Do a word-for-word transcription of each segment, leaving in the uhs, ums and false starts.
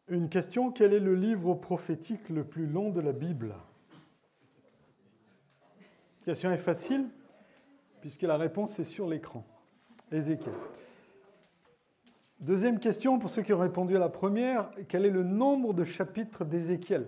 Une question, quel est le livre prophétique le plus long de la Bible? La question est facile, puisque la réponse est sur l'écran. Ézéchiel. Deuxième question, pour ceux qui ont répondu à la première, quel est le nombre de chapitres d'Ézéchiel?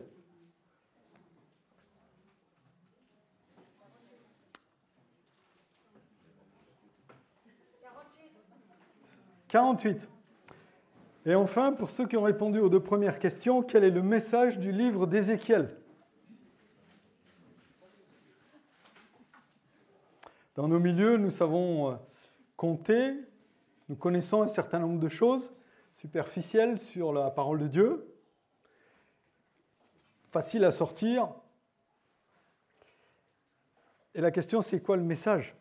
quarante-huit. Et enfin, pour ceux qui ont répondu aux deux premières questions, quel est le message du livre d'Ézéchiel? Dans nos milieux, nous savons compter, nous connaissons un certain nombre de choses superficielles sur la parole de Dieu, facile à sortir. Et la question, c'est quoi le message?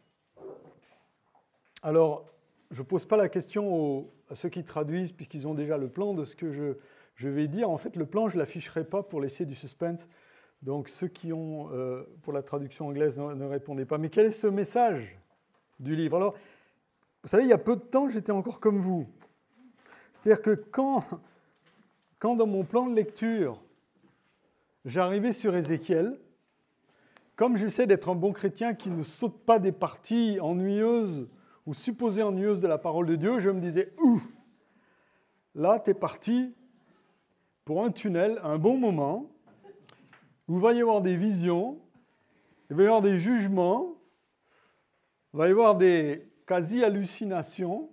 Alors, je ne pose pas la question aux, à ceux qui traduisent, puisqu'ils ont déjà le plan de ce que je, je vais dire. En fait, le plan, je ne l'afficherai pas pour laisser du suspense. Donc, ceux qui ont, euh, pour la traduction anglaise, ne, ne répondez pas. Mais quel est ce message du livre? Alors, vous savez, il y a peu de temps, j'étais encore comme vous. C'est-à-dire que quand, quand dans mon plan de lecture, j'arrivais sur Ézéchiel, comme j'essaie d'être un bon chrétien qui ne saute pas des parties ennuyeuses ou supposées ennuyeuses de la parole de Dieu, je me disais, ouh, là, tu es parti pour un tunnel, un bon moment, où il va y avoir des visions, il va y avoir des jugements, il va y avoir des quasi-hallucinations.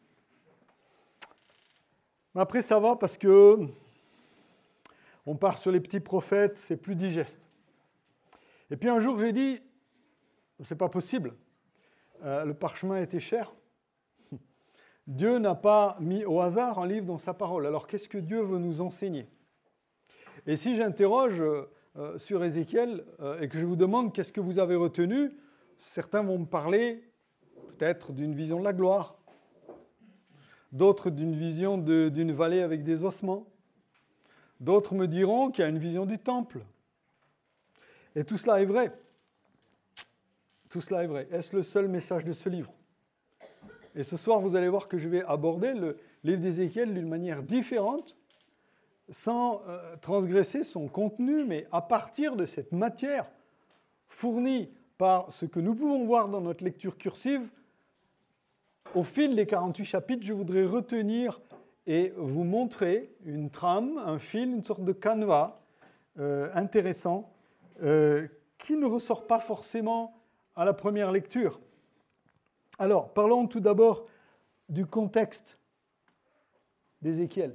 Mais après, ça va parce que on part sur les petits prophètes, c'est plus digeste. Et puis un jour, j'ai dit, c'est pas possible, euh, le parchemin était cher. Dieu n'a pas mis au hasard un livre dans sa parole. Alors qu'est-ce que Dieu veut nous enseigner? Et si j'interroge euh, sur Ézéchiel euh, et que je vous demande qu'est-ce que vous avez retenu, certains vont me parler peut-être d'une vision de la gloire, d'autres d'une vision de, d'une vallée avec des ossements, d'autres me diront qu'il y a une vision du temple. Et tout cela est vrai. Tout cela est vrai. Est-ce le seul message de ce livre? Et ce soir, vous allez voir que je vais aborder le livre d'Ézéchiel d'une manière différente, sans euh, transgresser son contenu, mais à partir de cette matière fournie par ce que nous pouvons voir dans notre lecture cursive. Au fil des quarante-huit chapitres, je voudrais retenir et vous montrer une trame, un fil, une sorte de canevas euh, intéressant euh, qui ne ressort pas forcément à la première lecture. Alors, parlons tout d'abord du contexte d'Ézéchiel.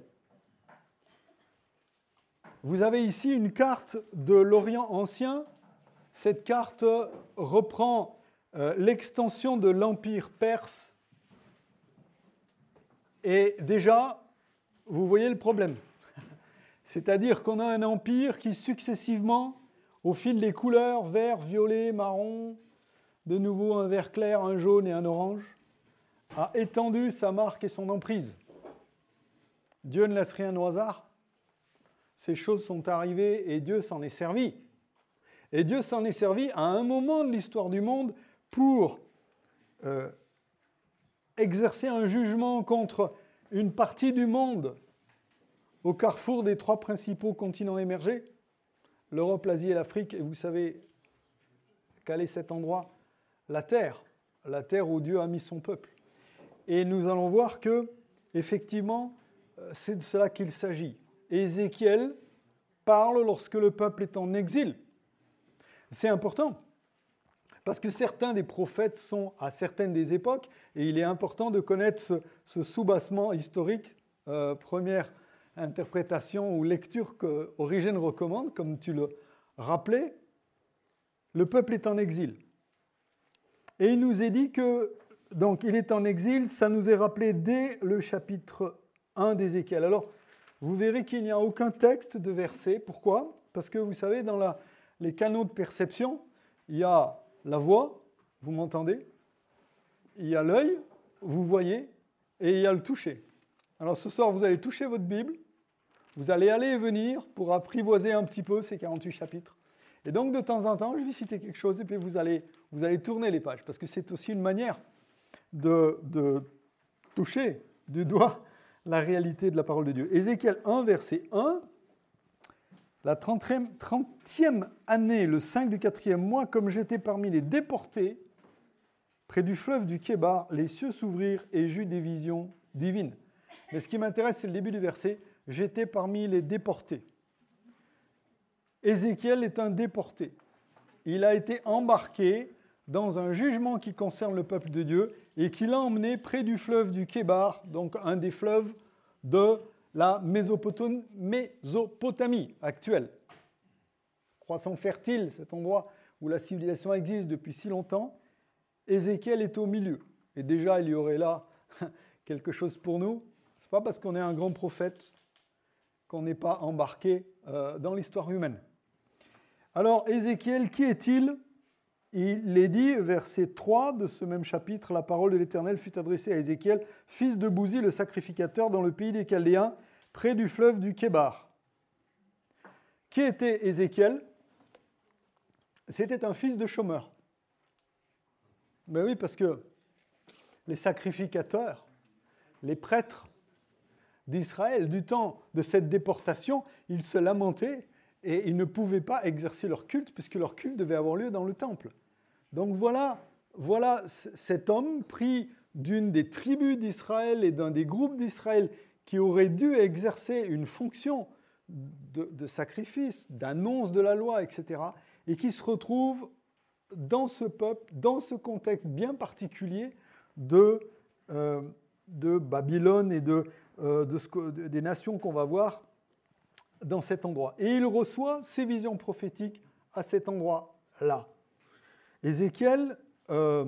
Vous avez ici une carte de l'Orient ancien. Cette carte reprend euh, l'extension de l'Empire perse. Et déjà, vous voyez le problème. C'est-à-dire qu'on a un empire qui successivement, au fil des couleurs, vert, violet, marron, de nouveau un vert clair, un jaune et un orange, a étendu sa marque et son emprise. Dieu ne laisse rien au hasard. Ces choses sont arrivées et Dieu s'en est servi. Et Dieu s'en est servi à un moment de l'histoire du monde pour euh, exercer un jugement contre une partie du monde au carrefour des trois principaux continents émergés, l'Europe, l'Asie et l'Afrique. Et vous savez quel est cet endroit? La terre, la terre où Dieu a mis son peuple. Et nous allons voir que, effectivement, c'est de cela qu'il s'agit. Ézéchiel parle lorsque le peuple est en exil. C'est important, parce que certains des prophètes sont à certaines des époques, et il est important de connaître ce, ce soubassement historique, euh, première interprétation ou lecture que Origène recommande, comme tu le rappelais, le peuple est en exil. Et il nous est dit que, donc, il est en exil, ça nous est rappelé dès le chapitre un d'Ézéchiel. Alors, vous verrez qu'il n'y a aucun texte de verset. Pourquoi? Parce que vous savez, dans la, les canaux de perception, il y a la voix, vous m'entendez? Il y a l'œil, vous voyez, et il y a le toucher. Alors ce soir, vous allez toucher votre Bible, vous allez aller et venir pour apprivoiser un petit peu ces quarante-huit chapitres. Et donc, de temps en temps, je vais citer quelque chose et puis vous allez, vous allez tourner les pages, parce que c'est aussi une manière de, de toucher du doigt la réalité de la parole de Dieu. Ézéchiel un, verset un. La trentième, trentième année, le cinq du quatrième mois, comme j'étais parmi les déportés, près du fleuve du Kébar, les cieux s'ouvrirent et j'eus des visions divines. Mais ce qui m'intéresse, c'est le début du verset. J'étais parmi les déportés. Ézéchiel est un déporté. Il a été embarqué dans un jugement qui concerne le peuple de Dieu et qui l'a emmené près du fleuve du Kébar, donc un des fleuves de la Mésopotamie, Mésopotamie actuelle. Croissant fertile, cet endroit où la civilisation existe depuis si longtemps, Ézéchiel est au milieu. Et déjà, il y aurait là quelque chose pour nous. Ce n'est pas parce qu'on est un grand prophète qu'on n'est pas embarqué euh, dans l'histoire humaine. Alors, Ézéchiel, qui est-il ? Il est dit, verset trois de ce même chapitre, la parole de l'Éternel fut adressée à Ézéchiel, fils de Bouzi, le sacrificateur, dans le pays des Chaldéens, près du fleuve du Kébar. Qui était Ézéchiel ? C'était un fils de chômeur. Ben oui, parce que les sacrificateurs, les prêtres d'Israël, du temps de cette déportation, ils se lamentaient et ils ne pouvaient pas exercer leur culte puisque leur culte devait avoir lieu dans le temple. Donc voilà, voilà cet homme pris d'une des tribus d'Israël et d'un des groupes d'Israël qui aurait dû exercer une fonction de, de sacrifice, d'annonce de la loi, et cetera, et qui se retrouve dans ce peuple, dans ce contexte bien particulier de, euh, de Babylone et de, euh, de ce que, de, des nations qu'on va voir dans cet endroit. Et il reçoit ses visions prophétiques à cet endroit-là. Ézéchiel, euh,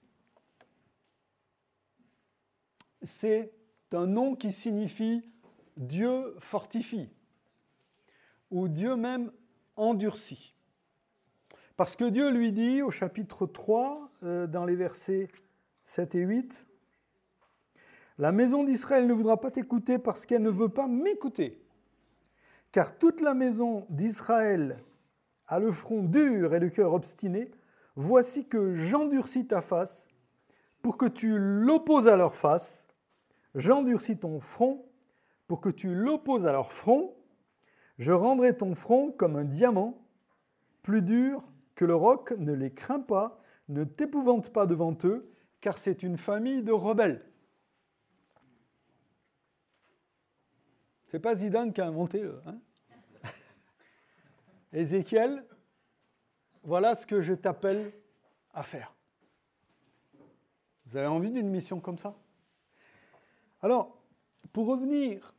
c'est un nom qui signifie Dieu fortifie, ou Dieu même endurcit. Parce que Dieu lui dit au chapitre trois, euh, dans les versets sept et huit, « La maison d'Israël ne voudra pas t'écouter parce qu'elle ne veut pas m'écouter. Car toute la maison d'Israël a le front dur et le cœur obstiné. Voici que j'endurcis ta face pour que tu l'opposes à leur face. J'endurcis ton front pour que tu l'opposes à leur front. Je rendrai ton front comme un diamant, plus dur que le roc, ne les crains pas, ne t'épouvante pas devant eux, car c'est une famille de rebelles. » C'est pas Zidane qui a inventé le... Hein Ézéchiel, voilà ce que je t'appelle à faire. Vous avez envie d'une mission comme ça ? Alors, pour revenir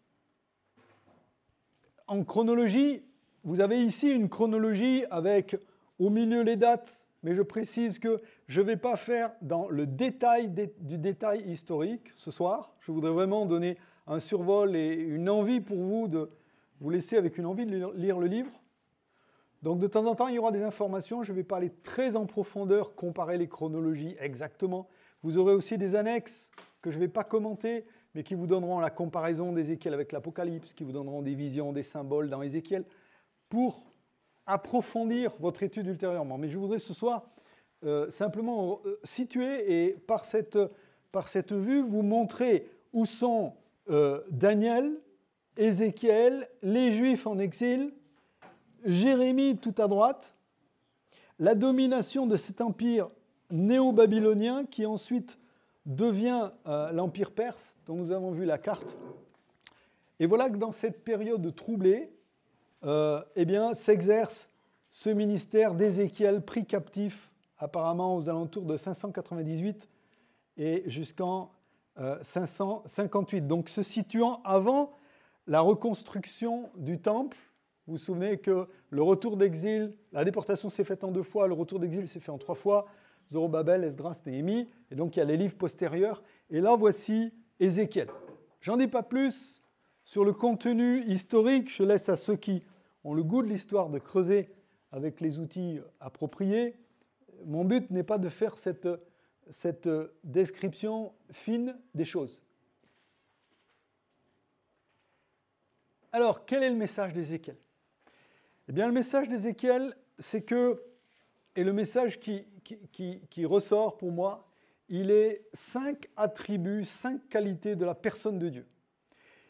en chronologie, vous avez ici une chronologie avec au milieu les dates, mais je précise que je ne vais pas faire dans le détail du détail historique ce soir. Je voudrais vraiment donner un survol et une envie pour vous de vous laisser avec une envie de lire le livre. Donc de temps en temps, il y aura des informations. Je ne vais pas aller très en profondeur, comparer les chronologies exactement. Vous aurez aussi des annexes que je ne vais pas commenter, mais qui vous donneront la comparaison d'Ézéchiel avec l'Apocalypse, qui vous donneront des visions, des symboles dans Ézéchiel, pour approfondir votre étude ultérieurement. Mais je voudrais ce soir euh, simplement euh, situer et par cette, par cette vue vous montrer où sont euh, Daniel, Ézéchiel, les Juifs en exil, Jérémie tout à droite, la domination de cet empire néo-babylonien qui ensuite devient euh, l'empire perse, dont nous avons vu la carte. Et voilà que dans cette période troublée, euh, eh bien, s'exerce ce ministère d'Ézéchiel pris captif, apparemment aux alentours de cinq cent quatre-vingt-dix-huit et jusqu'en euh, cinq cent cinquante-huit. Donc se situant avant la reconstruction du temple. Vous vous souvenez que le retour d'exil, la déportation s'est faite en deux fois, le retour d'exil s'est fait en trois fois, Zorobabel, Esdras, Néhémie, et donc il y a les livres postérieurs. Et là, voici Ézéchiel. J'en dis pas plus sur le contenu historique, je laisse à ceux qui ont le goût de l'histoire de creuser avec les outils appropriés. Mon but n'est pas de faire cette, cette description fine des choses. Alors, quel est le message d'Ézéchiel ? Eh bien, le message d'Ézéchiel, c'est que, et le message qui, qui, qui, qui ressort pour moi, il est cinq attributs, cinq qualités de la personne de Dieu.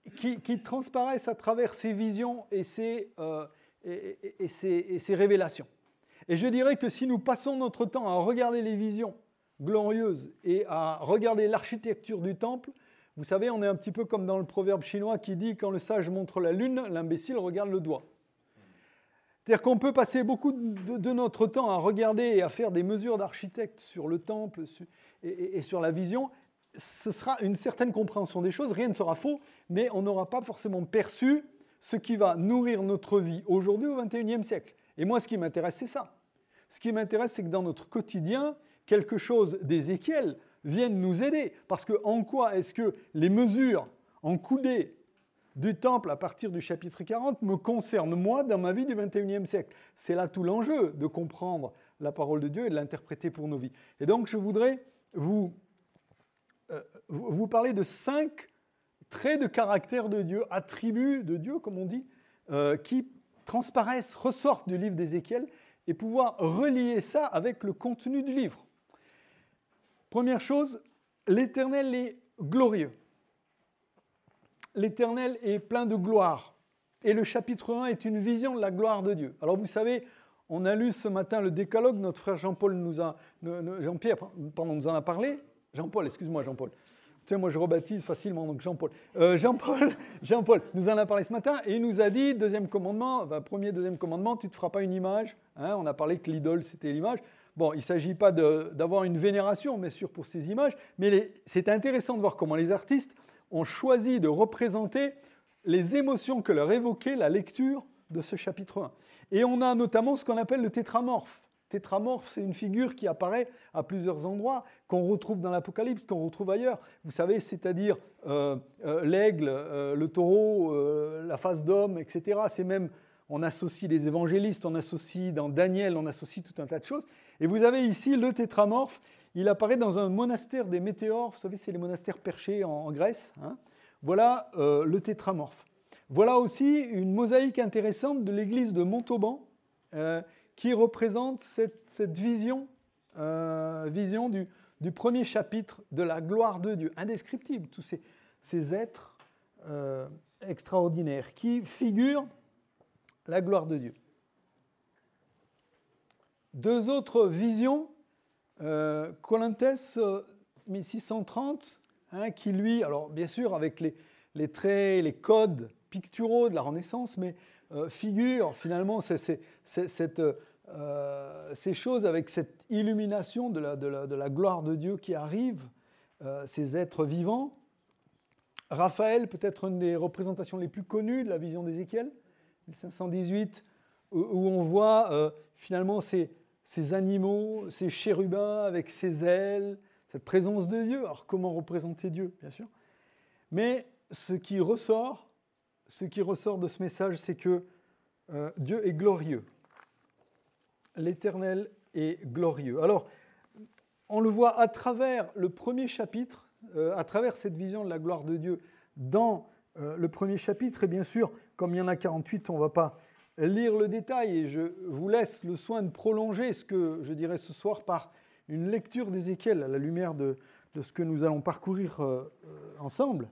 qui, qui transparaissent à travers ces visions et ces, euh, et, et, et, ces, et ces révélations. Et je dirais que si nous passons notre temps à regarder les visions glorieuses et à regarder l'architecture du temple, vous savez, on est un petit peu comme dans le proverbe chinois qui dit « Quand le sage montre la lune, l'imbécile regarde le doigt ». C'est-à-dire qu'on peut passer beaucoup de, de notre temps à regarder et à faire des mesures d'architecte sur le temple et, et, et sur la vision. Ce sera une certaine compréhension des choses, rien ne sera faux, mais on n'aura pas forcément perçu ce qui va nourrir notre vie aujourd'hui au vingt et unième siècle. Et moi, ce qui m'intéresse, c'est ça. Ce qui m'intéresse, c'est que dans notre quotidien, quelque chose d'Ézéchiel vienne nous aider. Parce que en quoi est-ce que les mesures en coudées du temple à partir du chapitre quarante me concernent, moi, dans ma vie du vingt et unième siècle? C'est là tout l'enjeu de comprendre la parole de Dieu et de l'interpréter pour nos vies. Et donc, je voudrais vous, euh, vous parler de cinq traits de caractère de Dieu, attributs de Dieu, comme on dit, euh, qui transparaissent, ressortent du livre d'Ézéchiel, et pouvoir relier ça avec le contenu du livre. Première chose, l'Éternel est glorieux. L'Éternel est plein de gloire. Et le chapitre un est une vision de la gloire de Dieu. Alors vous savez, on a lu ce matin le Décalogue, notre frère Jean-Paul nous a, Jean-Pierre, pardon, nous en a parlé. Jean-Paul, excuse-moi Jean-Paul. Tu sais, moi je rebaptise facilement, donc Jean-Paul. Euh, Jean-Paul, Jean-Paul nous en a parlé ce matin et il nous a dit, deuxième commandement, enfin, premier, deuxième commandement, tu ne te feras pas une image. Hein, on a parlé que l'idole, c'était l'image. Bon, il ne s'agit pas de, d'avoir une vénération, bien sûr, pour ces images, mais les, c'est intéressant de voir comment les artistes ont choisi de représenter les émotions que leur évoquait la lecture de ce chapitre un. Et on a notamment ce qu'on appelle le tétramorphe. Tétramorphe, c'est une figure qui apparaît à plusieurs endroits, qu'on retrouve dans l'Apocalypse, qu'on retrouve ailleurs. Vous savez, c'est-à-dire euh, euh, l'aigle, euh, le taureau, euh, la face d'homme, et cetera. C'est même, on associe les évangélistes, on associe dans Daniel, on associe tout un tas de choses. Et vous avez ici le tétramorphe, il apparaît dans un monastère des météores, vous savez, c'est les monastères perchés en, en Grèce. Hein. Voilà euh, le tétramorphe. Voilà aussi une mosaïque intéressante de l'église de Montauban, euh, qui représente cette, cette vision, euh, vision du, du premier chapitre de la gloire de Dieu, indescriptible, tous ces, ces êtres euh, extraordinaires qui figurent la gloire de Dieu. Deux autres visions, euh, Colinthès mille six cent trente, hein, qui lui, alors bien sûr avec les, les traits, les codes picturaux de la Renaissance, mais euh, figure finalement c'est, c'est, c'est, cette, euh, ces choses avec cette illumination de la, de la, de la gloire de Dieu qui arrive, euh, ces êtres vivants. Raphaël, peut-être une des représentations les plus connues de la vision d'Ézéchiel, mille cinq cent dix-huit, où, où on voit euh, finalement ces, ces animaux, ces chérubins avec ces ailes, cette présence de Dieu. Alors comment représenter Dieu, bien sûr. Mais ce qui ressort, ce qui ressort de ce message, c'est que euh, Dieu est glorieux. L'Éternel est glorieux. Alors, on le voit à travers le premier chapitre, euh, à travers cette vision de la gloire de Dieu dans euh, le premier chapitre. Et bien sûr, comme il y en a quarante-huit, on ne va pas lire le détail et je vous laisse le soin de prolonger ce que je dirais ce soir par une lecture d'Ézéchiel à la lumière de, de ce que nous allons parcourir euh, ensemble.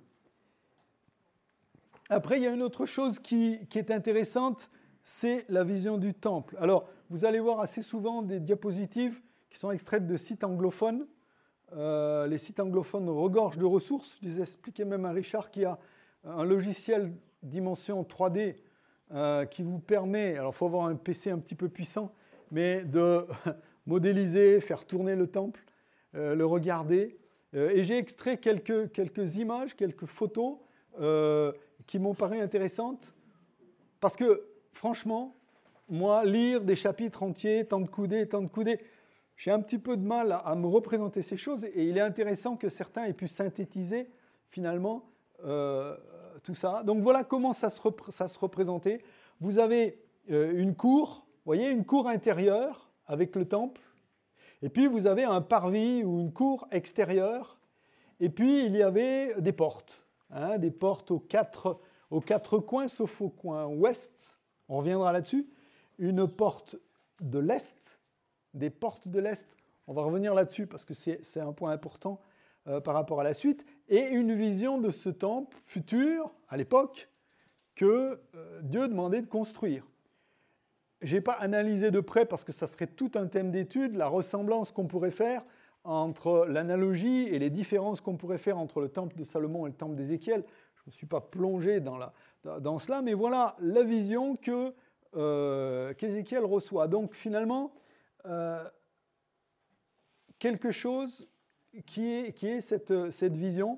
Après, il y a une autre chose qui, qui est intéressante, c'est la vision du temple. Alors, vous allez voir assez souvent des diapositives qui sont extraites de sites anglophones. Euh, les sites anglophones regorgent de ressources. Je les expliquais même à Richard qui a un logiciel dimension trois D euh, qui vous permet, alors il faut avoir un P C un petit peu puissant, mais de modéliser, faire tourner le temple, euh, le regarder. Euh, et j'ai extrait quelques, quelques images, quelques photos euh, qui m'ont paru intéressantes parce que, franchement, moi, lire des chapitres entiers, tant de coudées, tant de coudées, j'ai un petit peu de mal à, à me représenter ces choses et il est intéressant que certains aient pu synthétiser, finalement, euh, tout ça. Donc voilà comment ça se, repr- ça se représentait. Vous avez euh, une cour, vous voyez, une cour intérieure avec le temple, et puis vous avez un parvis ou une cour extérieure, et puis il y avait des portes, hein, des portes aux quatre, aux quatre coins, sauf au coin ouest, on reviendra là-dessus, une porte de l'est, des portes de l'est, on va revenir là-dessus parce que c'est, c'est un point important, euh, par rapport à la suite, et une vision de ce temple futur, à l'époque, que euh, Dieu demandait de construire. Je n'ai pas analysé de près, parce que ça serait tout un thème d'étude, la ressemblance qu'on pourrait faire entre l'analogie et les différences qu'on pourrait faire entre le temple de Salomon et le temple d'Ézéchiel. Je ne me suis pas plongé dans, la, dans cela, mais voilà la vision que, euh, qu'Ézéchiel reçoit. Donc finalement, euh, quelque chose qui est, qui est cette, cette vision.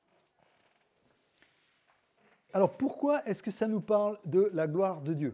Alors pourquoi est-ce que ça nous parle de la gloire de Dieu ?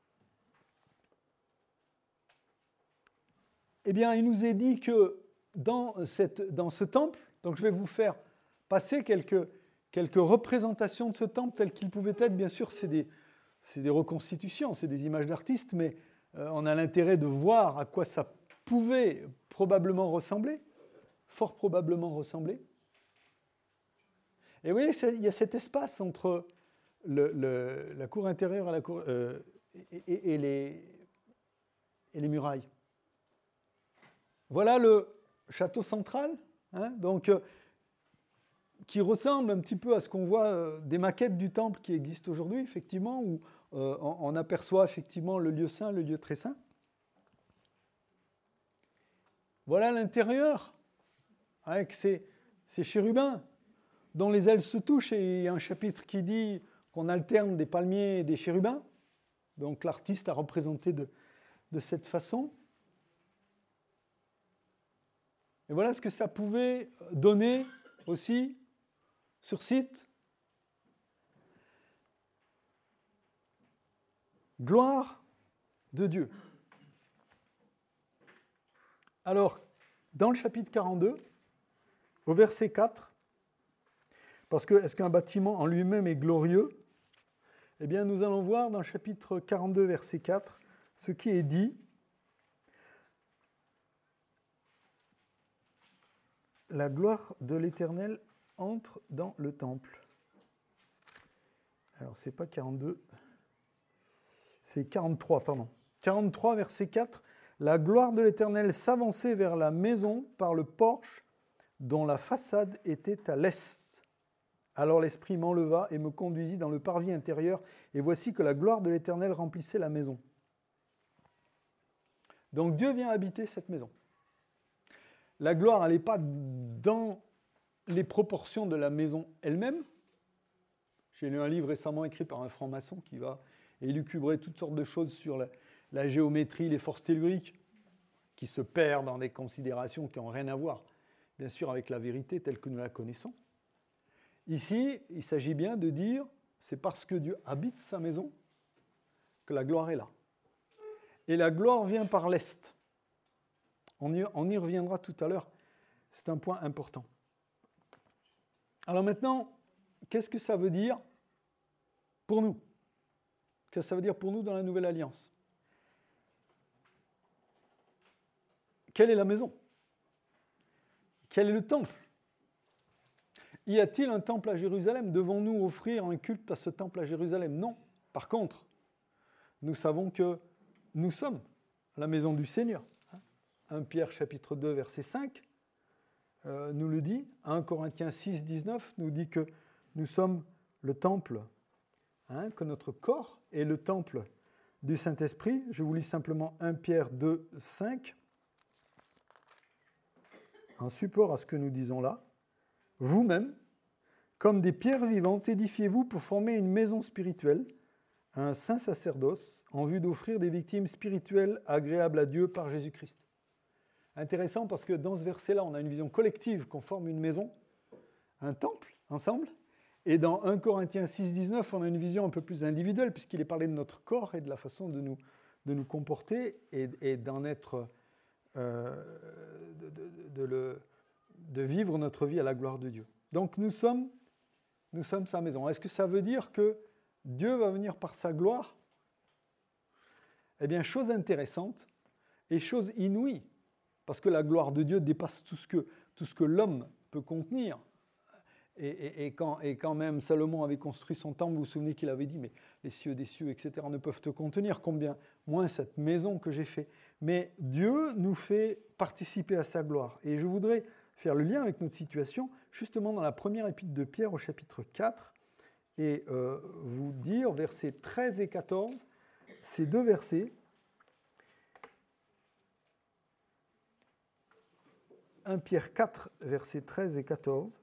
Eh bien, il nous est dit que dans, cette, dans ce temple, donc je vais vous faire passer quelques, quelques représentations de ce temple tel qu'il pouvait être. Bien sûr, c'est des, c'est des reconstitutions, c'est des images d'artistes, mais euh, on a l'intérêt de voir à quoi ça pouvait probablement ressembler, fort probablement ressembler. Et vous voyez, il y a cet espace entre le, le, la cour intérieure et, la cour, euh, et, et, et, les, et les murailles. Voilà le château central, hein, donc, euh, qui ressemble un petit peu à ce qu'on voit euh, des maquettes du temple qui existent aujourd'hui, effectivement, où euh, on, on aperçoit effectivement le lieu saint, le lieu très saint. Voilà l'intérieur, avec ces, ces chérubins dont les ailes se touchent, et il y a un chapitre qui dit qu'on alterne des palmiers et des chérubins. Donc l'artiste a représenté de, de cette façon. Et voilà ce que ça pouvait donner aussi sur site. Gloire de Dieu. Alors, dans le chapitre quarante-deux, au verset quatre, parce que est-ce qu'un bâtiment en lui-même est glorieux ? Eh bien, nous allons voir dans le chapitre quarante-deux, verset quatre, ce qui est dit. La gloire de l'Éternel entre dans le temple. Alors, ce n'est pas quarante-deux, c'est quarante-trois, pardon. quarante-trois, verset quatre. La gloire de l'Éternel s'avançait vers la maison par le porche dont la façade était à l'est. Alors l'Esprit m'enleva et me conduisit dans le parvis intérieur, et voici que la gloire de l'Éternel remplissait la maison. Donc Dieu vient habiter cette maison. La gloire, elle n'est pas dans les proportions de la maison elle-même. J'ai lu un livre récemment écrit par un franc-maçon qui va élucubrer toutes sortes de choses sur la, la géométrie, les forces telluriques, qui se perdent dans des considérations qui n'ont rien à voir, bien sûr, avec la vérité telle que nous la connaissons. Ici, il s'agit bien de dire, c'est parce que Dieu habite sa maison que la gloire est là. Et la gloire vient par l'est. On y, on y reviendra tout à l'heure. C'est un point important. Alors maintenant, qu'est-ce que ça veut dire pour nous ? Qu'est-ce que ça veut dire pour nous dans la Nouvelle Alliance ? Quelle est la maison ? Quel est le temple ? Y a-t-il un temple à Jérusalem ? Devons-nous offrir un culte à ce temple à Jérusalem ? Non. Par contre, nous savons que nous sommes la maison du Seigneur. premier Pierre chapitre deux, verset cinq euh, nous le dit. premier Corinthiens six, dix-neuf nous dit que nous sommes le temple, hein, que notre corps est le temple du Saint-Esprit. Je vous lis simplement premier Pierre deux, cinq. En support à ce que nous disons là. Vous-même, comme des pierres vivantes, édifiez-vous pour former une maison spirituelle, un saint sacerdoce, en vue d'offrir des victimes spirituelles agréables à Dieu par Jésus-Christ. Intéressant parce que dans ce verset-là, on a une vision collective qu'on forme une maison, un temple, ensemble. Et dans premier Corinthiens six, dix-neuf, on a une vision un peu plus individuelle, puisqu'il est parlé de notre corps et de la façon de nous, de nous comporter et, et d'en être, euh, de, de, de, le, de vivre notre vie à la gloire de Dieu. Donc nous sommes, nous sommes sa maison. Est-ce que ça veut dire que Dieu va venir par sa gloire ? Eh bien, chose intéressante et chose inouïe, parce que la gloire de Dieu dépasse tout ce que, tout ce que l'homme peut contenir. Et, et, et, quand, et quand même Salomon avait construit son temple, vous vous souvenez qu'il avait dit, mais les cieux des cieux, et cetera, ne peuvent te contenir, combien moins cette maison que j'ai faite. Mais Dieu nous fait participer à sa gloire. Et je voudrais faire le lien avec notre situation, justement dans la première épître de Pierre au chapitre quatre, et euh, vous dire, versets treize et quatorze, ces deux versets. un Pierre quatre, versets treize et quatorze.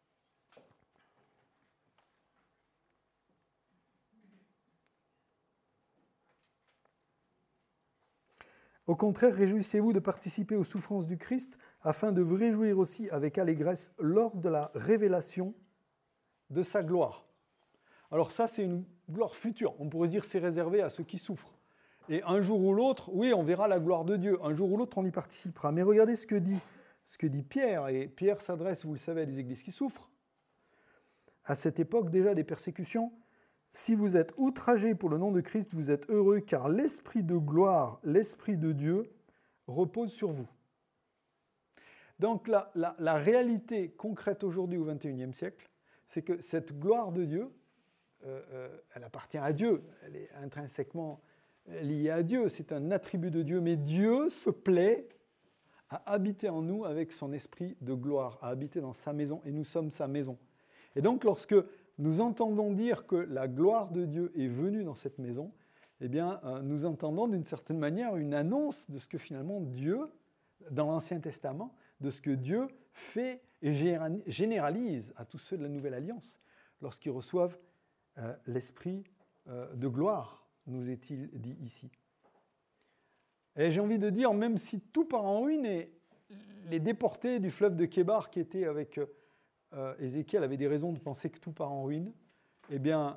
Au contraire, réjouissez-vous de participer aux souffrances du Christ, afin de vous réjouir aussi avec allégresse lors de la révélation de sa gloire. Alors ça, c'est une gloire future. On pourrait dire que c'est réservé à ceux qui souffrent. Et un jour ou l'autre, oui, on verra la gloire de Dieu. Un jour ou l'autre, on y participera. Mais regardez ce que dit, ce que dit Pierre. Et Pierre s'adresse, vous le savez, à des églises qui souffrent. À cette époque déjà des persécutions, si vous êtes outragés pour le nom de Christ, vous êtes heureux, car l'Esprit de gloire, l'Esprit de Dieu, repose sur vous. Donc la, la, la réalité concrète aujourd'hui au vingt et unième siècle, c'est que cette gloire de Dieu, euh, euh, elle appartient à Dieu, elle est intrinsèquement liée à Dieu, c'est un attribut de Dieu, mais Dieu se plaît à habiter en nous avec son esprit de gloire, à habiter dans sa maison, et nous sommes sa maison. Et donc lorsque nous entendons dire que la gloire de Dieu est venue dans cette maison, eh bien, euh, nous entendons d'une certaine manière une annonce de ce que finalement Dieu, dans l'Ancien Testament, de ce que Dieu fait et généralise à tous ceux de la Nouvelle Alliance lorsqu'ils reçoivent euh, l'Esprit euh, de gloire, nous est-il dit ici. Et j'ai envie de dire, même si tout part en ruine, et les déportés du fleuve de Kébar qui étaient avec euh, Ézéchiel avaient des raisons de penser que tout part en ruine, eh bien,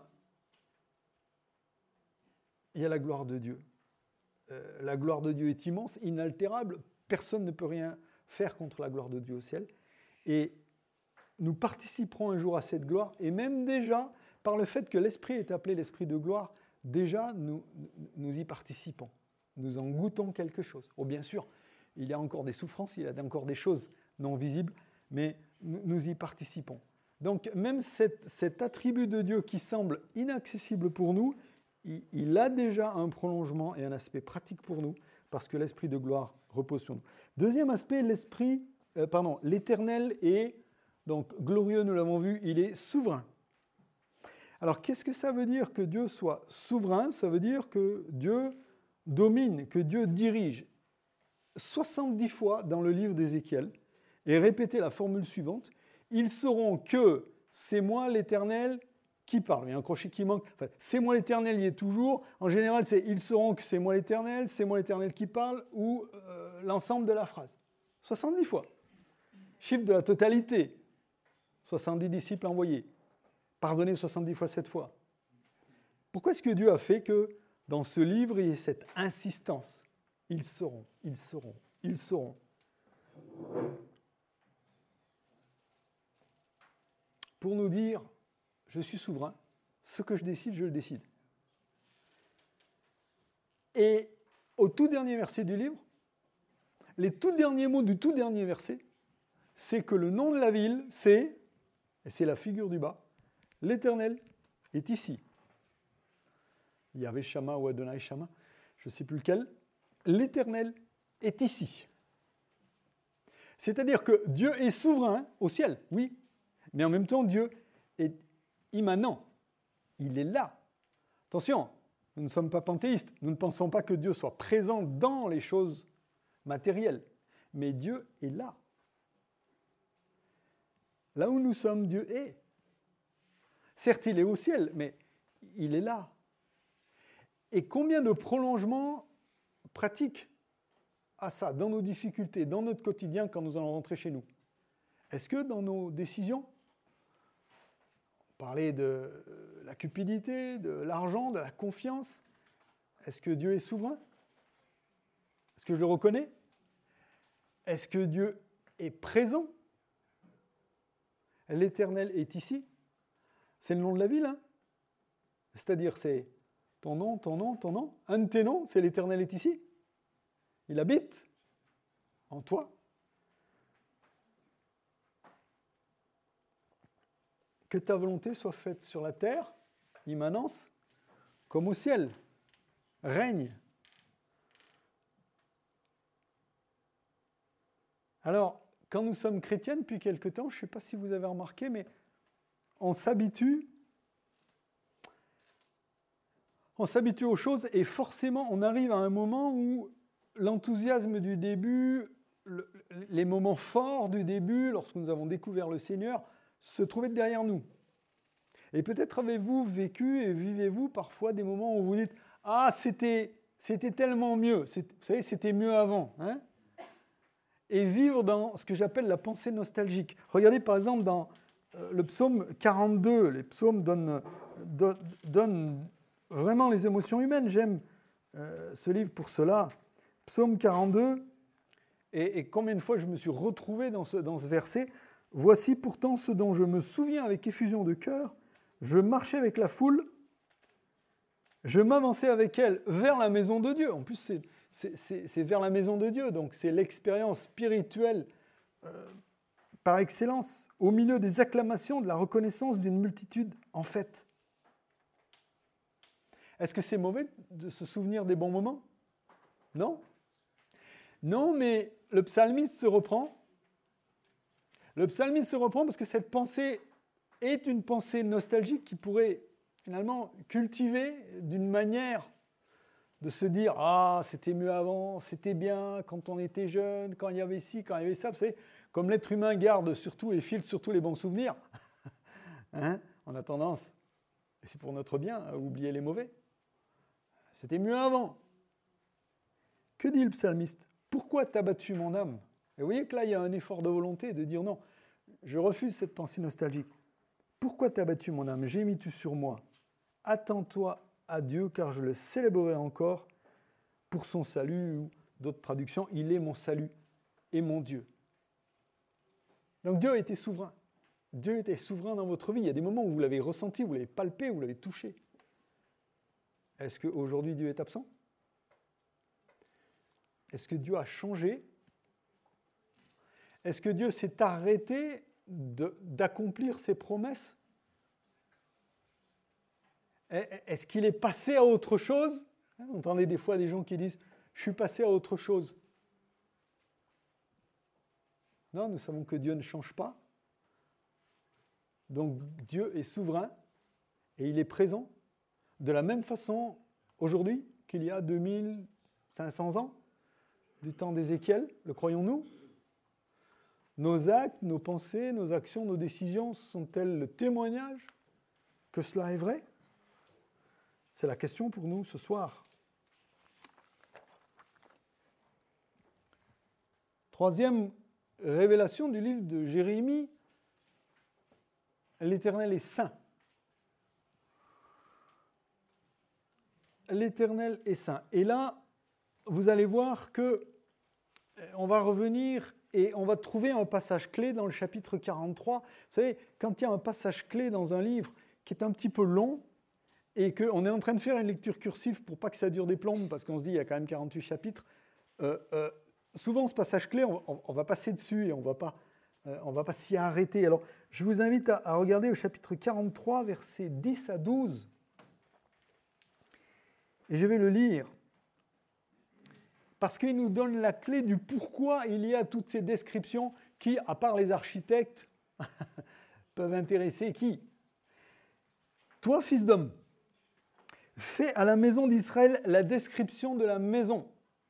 il y a la gloire de Dieu. Euh, la gloire de Dieu est immense, inaltérable, personne ne peut rien faire contre la gloire de Dieu au ciel. Et nous participerons un jour à cette gloire, et même déjà, par le fait que l'Esprit est appelé l'Esprit de gloire, déjà nous, nous y participons. Nous en goûtons quelque chose. Oh, bien sûr, il y a encore des souffrances, il y a encore des choses non visibles, mais nous, nous y participons. Donc même cette, cet attribut de Dieu qui semble inaccessible pour nous, il, il a déjà un prolongement et un aspect pratique pour nous, parce que l'Esprit de gloire repose sur nous. Deuxième aspect, l'Esprit, euh, pardon, l'Éternel est donc glorieux, nous l'avons vu, il est souverain. Alors qu'est-ce que ça veut dire que Dieu soit souverain ? Ça veut dire que Dieu domine, que Dieu dirige. soixante-dix fois dans le livre d'Ézéchiel, et répétez la formule suivante, ils sauront que c'est moi l'Éternel qui parle. Il y a un crochet qui manque. Enfin, c'est moi l'Éternel, il y est toujours. En général, c'est ils sauront que c'est moi l'Éternel, c'est moi l'Éternel qui parle, ou euh, l'ensemble de la phrase. soixante-dix fois. Chiffre de la totalité. soixante-dix disciples envoyés. Pardonnez soixante-dix fois cette fois. Pourquoi est-ce que Dieu a fait que dans ce livre, il y ait cette insistance ? Ils sauront, ils sauront, ils sauront. Pour nous dire, je suis souverain, ce que je décide, je le décide. Et au tout dernier verset du livre, les tout derniers mots du tout dernier verset, c'est que le nom de la ville, c'est, et c'est la figure du bas, l'Éternel est ici. Yahvé Shama ou Adonai Shama, je ne sais plus lequel, l'Éternel est ici. C'est-à-dire que Dieu est souverain au ciel, oui, mais en même temps, Dieu est immanent. Il est là. Attention, nous ne sommes pas panthéistes. Nous ne pensons pas que Dieu soit présent dans les choses matérielles. Mais Dieu est là. Là où nous sommes, Dieu est. Certes, il est au ciel, mais il est là. Et combien de prolongements pratiques à ça, dans nos difficultés, dans notre quotidien, quand nous allons rentrer chez nous ? Est-ce que dans nos décisions, on parlait de la cupidité, de l'argent, de la confiance, est-ce que Dieu est souverain ? Est-ce que je le reconnais ? Est-ce que Dieu est présent ? L'Éternel est ici. C'est le nom de la ville, hein ? C'est-à-dire, c'est ton nom, ton nom, ton nom. Un de tes noms, c'est l'Éternel est ici. Il habite en toi. Que ta volonté soit faite sur la terre, immanence, comme au ciel. Règne. Alors, quand nous sommes chrétiens depuis quelque temps, je ne sais pas si vous avez remarqué, mais on s'habitue, on s'habitue aux choses et forcément on arrive à un moment où l'enthousiasme du début, le, les moments forts du début, lorsque nous avons découvert le Seigneur, se trouvaient derrière nous. Et peut-être avez-vous vécu et vivez-vous parfois des moments où vous dites « Ah, c'était, c'était tellement mieux, c'est, vous savez, c'était mieux avant. Hein » Et vivre dans ce que j'appelle la pensée nostalgique. Regardez par exemple dans euh, le psaume quarante-deux, les psaumes donnent, donnent, donnent vraiment les émotions humaines. J'aime euh, ce livre pour cela. Psaume quarante-deux, et, et combien de fois je me suis retrouvé dans ce, dans ce verset. « Voici pourtant ce dont je me souviens avec effusion de cœur. Je marchais avec la foule, je m'avançais avec elle vers la maison de Dieu. » En plus, c'est, c'est, c'est, c'est vers la maison de Dieu, donc c'est l'expérience spirituelle euh, par excellence, au milieu des acclamations, de la reconnaissance d'une multitude en fête. Est-ce que c'est mauvais de se souvenir des bons moments ? Non ? Non, mais le psalmiste se reprend. Le psalmiste se reprend parce que cette pensée est une pensée nostalgique qui pourrait finalement cultiver d'une manière de se dire « Ah, c'était mieux avant, c'était bien quand on était jeune, quand il y avait ci, quand il y avait ça. » Vous savez, comme l'être humain garde surtout et filtre surtout les bons souvenirs, hein, on a tendance, et c'est pour notre bien, à oublier les mauvais. C'était mieux avant. Que dit le psalmiste ? Pourquoi t'as battu mon âme ? Et vous voyez que là, il y a un effort de volonté de dire non, je refuse cette pensée nostalgique. Pourquoi t'as battu mon âme ? Gémis-tu sur moi ? Attends-toi à Dieu, car je le célébrerai encore pour son salut, ou d'autres traductions, il est mon salut et mon Dieu. Donc Dieu a été souverain. Dieu était souverain dans votre vie. Il y a des moments où vous l'avez ressenti, vous l'avez palpé, vous l'avez touché. Est-ce qu'aujourd'hui Dieu est absent ? Est-ce que Dieu a changé ? Est-ce que Dieu s'est arrêté de, d'accomplir ses promesses ? Est-ce qu'il est passé à autre chose ? Vous entendez des fois des gens qui disent « je suis passé à autre chose ». Non, nous savons que Dieu ne change pas. Donc Dieu est souverain et il est présent de la même façon aujourd'hui qu'il y a deux mille cinq cents ans, du temps d'Ézéchiel, le croyons-nous ? Nos actes, nos pensées, nos actions, nos décisions sont-elles le témoignage que cela est vrai ? C'est la question pour nous ce soir. Troisième révélation du livre de Jérémie, l'Éternel est saint. L'Éternel est saint. Et là, vous allez voir que on va revenir et on va trouver un passage clé dans le chapitre quarante-trois. Vous savez, quand il y a un passage clé dans un livre qui est un petit peu long et qu'on est en train de faire une lecture cursive pour pas que ça dure des plombes, parce qu'on se dit il y a quand même quarante-huit chapitres, euh, euh, souvent ce passage clé, on, on, on va passer dessus et on va pas, euh, on va pas s'y arrêter. Alors, je vous invite à, à regarder au chapitre quarante-trois, versets dix à douze. Et je vais le lire. Parce qu'il nous donne la clé du pourquoi il y a toutes ces descriptions qui, à part les architectes, peuvent intéresser qui ? Toi, fils d'homme, fais à la maison d'Israël la description de la maison.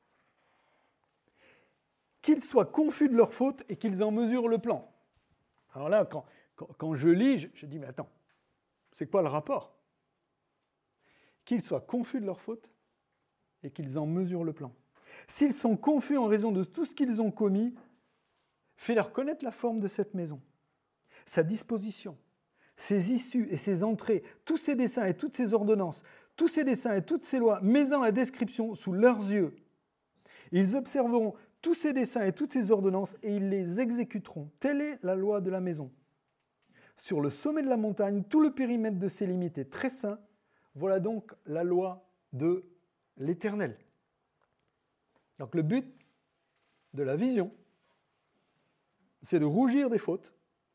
Qu'ils soient confus de leurs fautes et qu'ils en mesurent le plan. Alors là, quand, quand, quand je lis, je, je dis, mais attends, c'est quoi le rapport ? Qu'ils soient confus de leurs fautes et qu'ils en mesurent le plan. S'ils sont confus en raison de tout ce qu'ils ont commis, fais-leur connaître la forme de cette maison, sa disposition, ses issues et ses entrées, tous ses desseins et toutes ses ordonnances, tous ses desseins et toutes ses lois, mets-en la description sous leurs yeux. Ils observeront tous ses desseins et toutes ses ordonnances et ils les exécuteront. Telle est la loi de la maison. Sur le sommet de la montagne, tout le périmètre de ses limites est très saint. Voilà donc la loi de l'Éternel. Donc le but de la vision, c'est de rougir des fautes.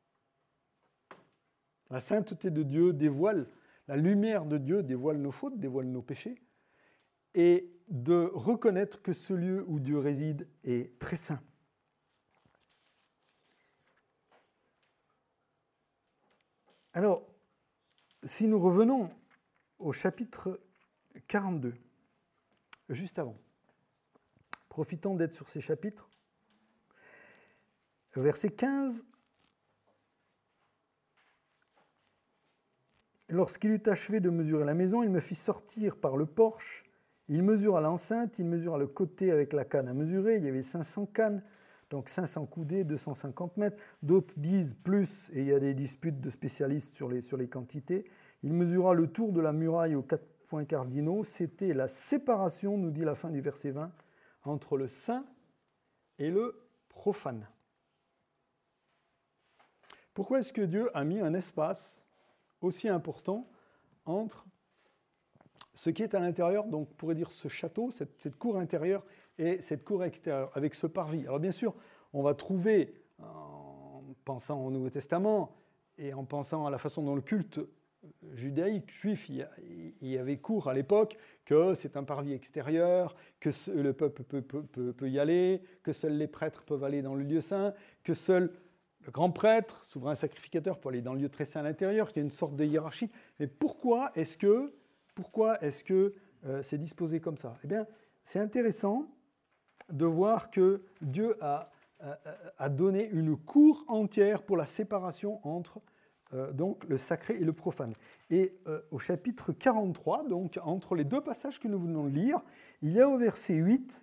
La sainteté de Dieu dévoile, la lumière de Dieu dévoile nos fautes, dévoile nos péchés, et de reconnaître que ce lieu où Dieu réside est très saint. Alors, si nous revenons au chapitre quarante-deux, juste avant, profitons d'être sur ces chapitres, verset quinze. Lorsqu'il eut achevé de mesurer la maison, il me fit sortir par le porche. Il mesura l'enceinte, il mesura le côté avec la canne à mesurer. Il y avait cinq cents cannes, donc cinq cents coudées, deux cent cinquante mètres. D'autres disent plus, et il y a des disputes de spécialistes sur les, sur les quantités. Il mesura le tour de la muraille aux quatre points cardinaux. C'était la séparation, nous dit la fin du verset vingt, entre le saint et le profane. Pourquoi est-ce que Dieu a mis un espace aussi important entre ce qui est à l'intérieur, donc on pourrait dire ce château, cette, cette cour intérieure et cette cour extérieure, avec ce parvis. Alors bien sûr, on va trouver, en pensant au Nouveau Testament et en pensant à la façon dont le culte judaïque, juif, il y avait cours à l'époque, que c'est un parvis extérieur, que le peuple peut, peut, peut, peut y aller, que seuls les prêtres peuvent aller dans le lieu saint, que seul le grand prêtre, souverain sacrificateur, peut aller dans le lieu très saint à l'intérieur, qu'il y a une sorte de hiérarchie. Mais pourquoi est-ce que, pourquoi est-ce que euh, c'est disposé comme ça ? Eh bien, c'est intéressant de voir que Dieu a, a, a donné une cour entière pour la séparation entre euh, donc, le sacré et le profane. Et euh, au chapitre quarante-trois, donc entre les deux passages que nous venons de lire, il y a au verset huit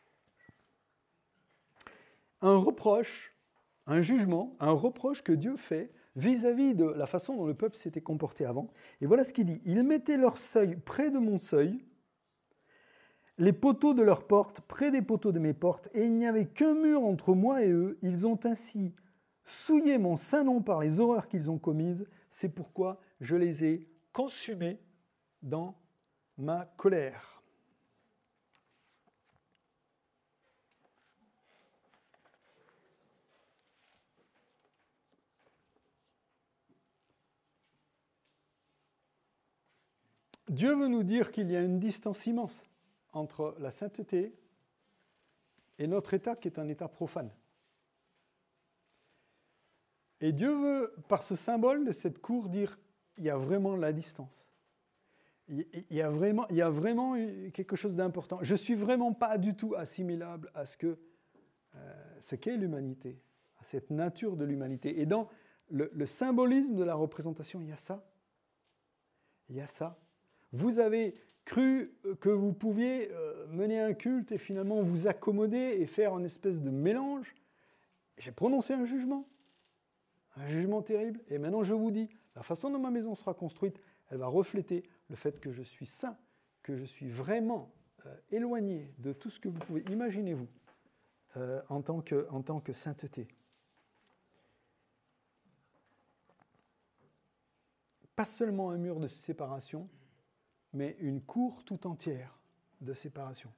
un reproche, un jugement, un reproche que Dieu fait vis-à-vis de la façon dont le peuple s'était comporté avant. Et voilà ce qu'il dit. « Ils mettaient leur seuil près de mon seuil, les poteaux de leurs portes près des poteaux de mes portes, et il n'y avait qu'un mur entre moi et eux. Ils ont ainsi souillé mon saint nom par les horreurs qu'ils ont commises. C'est pourquoi je les ai consumés dans ma colère. » Dieu veut nous dire qu'il y a une distance immense entre la sainteté et notre état qui est un état profane. Et Dieu veut, par ce symbole de cette cour, dire il y a vraiment la distance. Il y a vraiment, il y a vraiment quelque chose d'important. Je ne suis vraiment pas du tout assimilable à ce que euh, ce qu'est l'humanité, à cette nature de l'humanité. Et dans le, le symbolisme de la représentation, il y a ça. Il y a ça. Vous avez cru que vous pouviez mener un culte et finalement vous accommoder et faire une espèce de mélange. J'ai prononcé un jugement, un jugement terrible. Et maintenant je vous dis, la façon dont ma maison sera construite, elle va refléter le fait que je suis saint, que je suis vraiment euh, éloigné de tout ce que vous pouvez imaginer vous euh, en tant que, en tant que sainteté. Pas seulement un mur de séparation, mais une cour tout entière de séparation.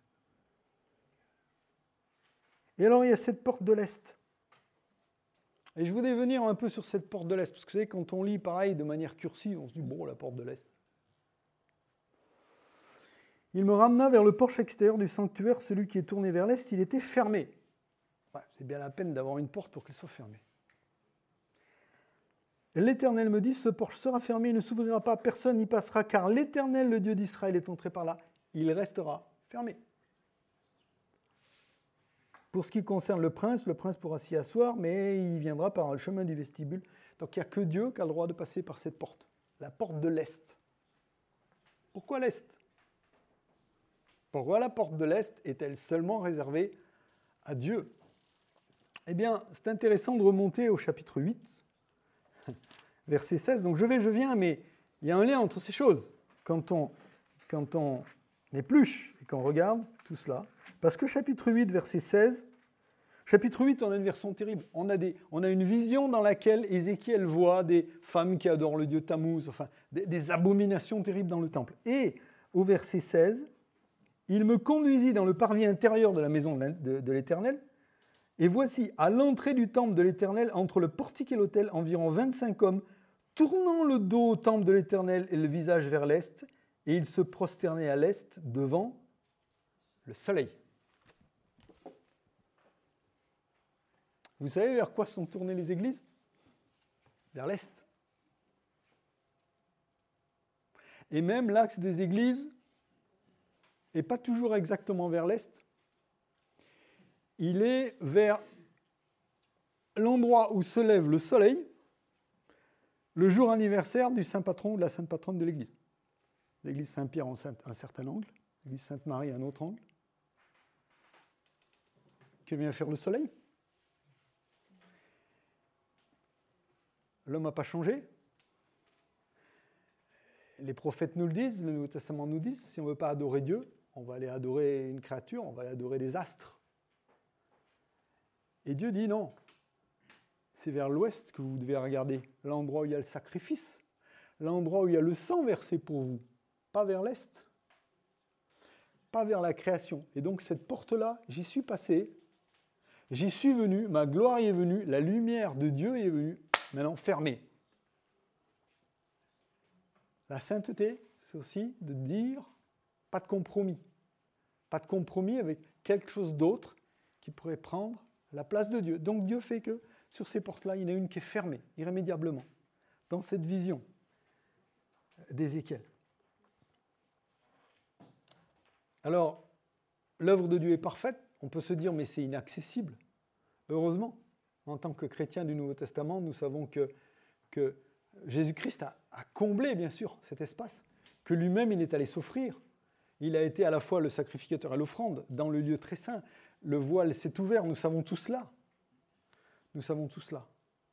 Et alors, il y a cette porte de l'Est. Et je voudrais venir un peu sur cette porte de l'Est, parce que vous savez, quand on lit pareil de manière cursive, on se dit, bon, la porte de l'Est. Il me ramena vers le porche extérieur du sanctuaire, celui qui est tourné vers l'Est, il était fermé. Ouais, c'est bien la peine d'avoir une porte pour qu'elle soit fermée. L'Éternel me dit, ce porche sera fermé, il ne s'ouvrira pas, personne n'y passera, car l'Éternel, le Dieu d'Israël, est entré par là, il restera fermé. Pour ce qui concerne le prince, le prince pourra s'y asseoir, mais il viendra par le chemin du vestibule. Donc il n'y a que Dieu qui a le droit de passer par cette porte, la porte de l'Est. Pourquoi l'Est ? Pourquoi la porte de l'Est est-elle seulement réservée à Dieu ? Eh bien, c'est intéressant de remonter au chapitre huit, verset seize. Donc je vais, je viens, mais il y a un lien entre ces choses. Quand on, quand on épluche et qu'on regarde tout cela, parce que chapitre huit, verset seize, chapitre huit, on a une version terrible. On a, des, on a une vision dans laquelle Ézéchiel voit des femmes qui adorent le dieu Tammuz, enfin, des, des abominations terribles dans le temple. Et au verset seize, il me conduisit dans le parvis intérieur de la maison de, de l'Éternel, et voici, à l'entrée du temple de l'Éternel, entre le portique et l'autel, environ vingt-cinq hommes, tournant le dos au temple de l'Éternel et le visage vers l'Est, et ils se prosternaient à l'Est devant le soleil. Vous savez vers quoi sont tournées les églises ? Vers l'Est. Et même l'axe des églises n'est pas toujours exactement vers l'est. Il est vers l'endroit où se lève le soleil le jour anniversaire du saint patron ou de la sainte patronne de l'église. L'église Saint-Pierre a un certain angle, l'église Sainte-Marie a un autre angle. Que vient faire le soleil? L'homme n'a pas changé. Les prophètes nous le disent, le Nouveau Testament nous dit, si on ne veut pas adorer Dieu, on va aller adorer une créature, on va aller adorer des astres. Et Dieu dit non, c'est vers l'ouest que vous devez regarder, l'endroit où il y a le sacrifice, l'endroit où il y a le sang versé pour vous, pas vers l'est, pas vers la création. Et donc cette porte-là, j'y suis passé, j'y suis venu, ma gloire y est venue, la lumière de Dieu y est venue, maintenant fermée. La sainteté, c'est aussi de dire pas de compromis. Pas de compromis avec quelque chose d'autre qui pourrait prendre la place de Dieu. Donc Dieu fait que sur ces portes-là, il y en a une qui est fermée, irrémédiablement, dans cette vision d'Ézéchiel. Alors, l'œuvre de Dieu est parfaite, on peut se dire, mais c'est inaccessible. Heureusement, en tant que chrétiens du Nouveau Testament, nous savons que, que Jésus-Christ a, a comblé, bien sûr, cet espace, que lui-même, il est allé s'offrir. Il a été à la fois le sacrificateur et l'offrande dans le lieu très saint. Le voile s'est ouvert, nous savons tout cela. Nous savons tout cela.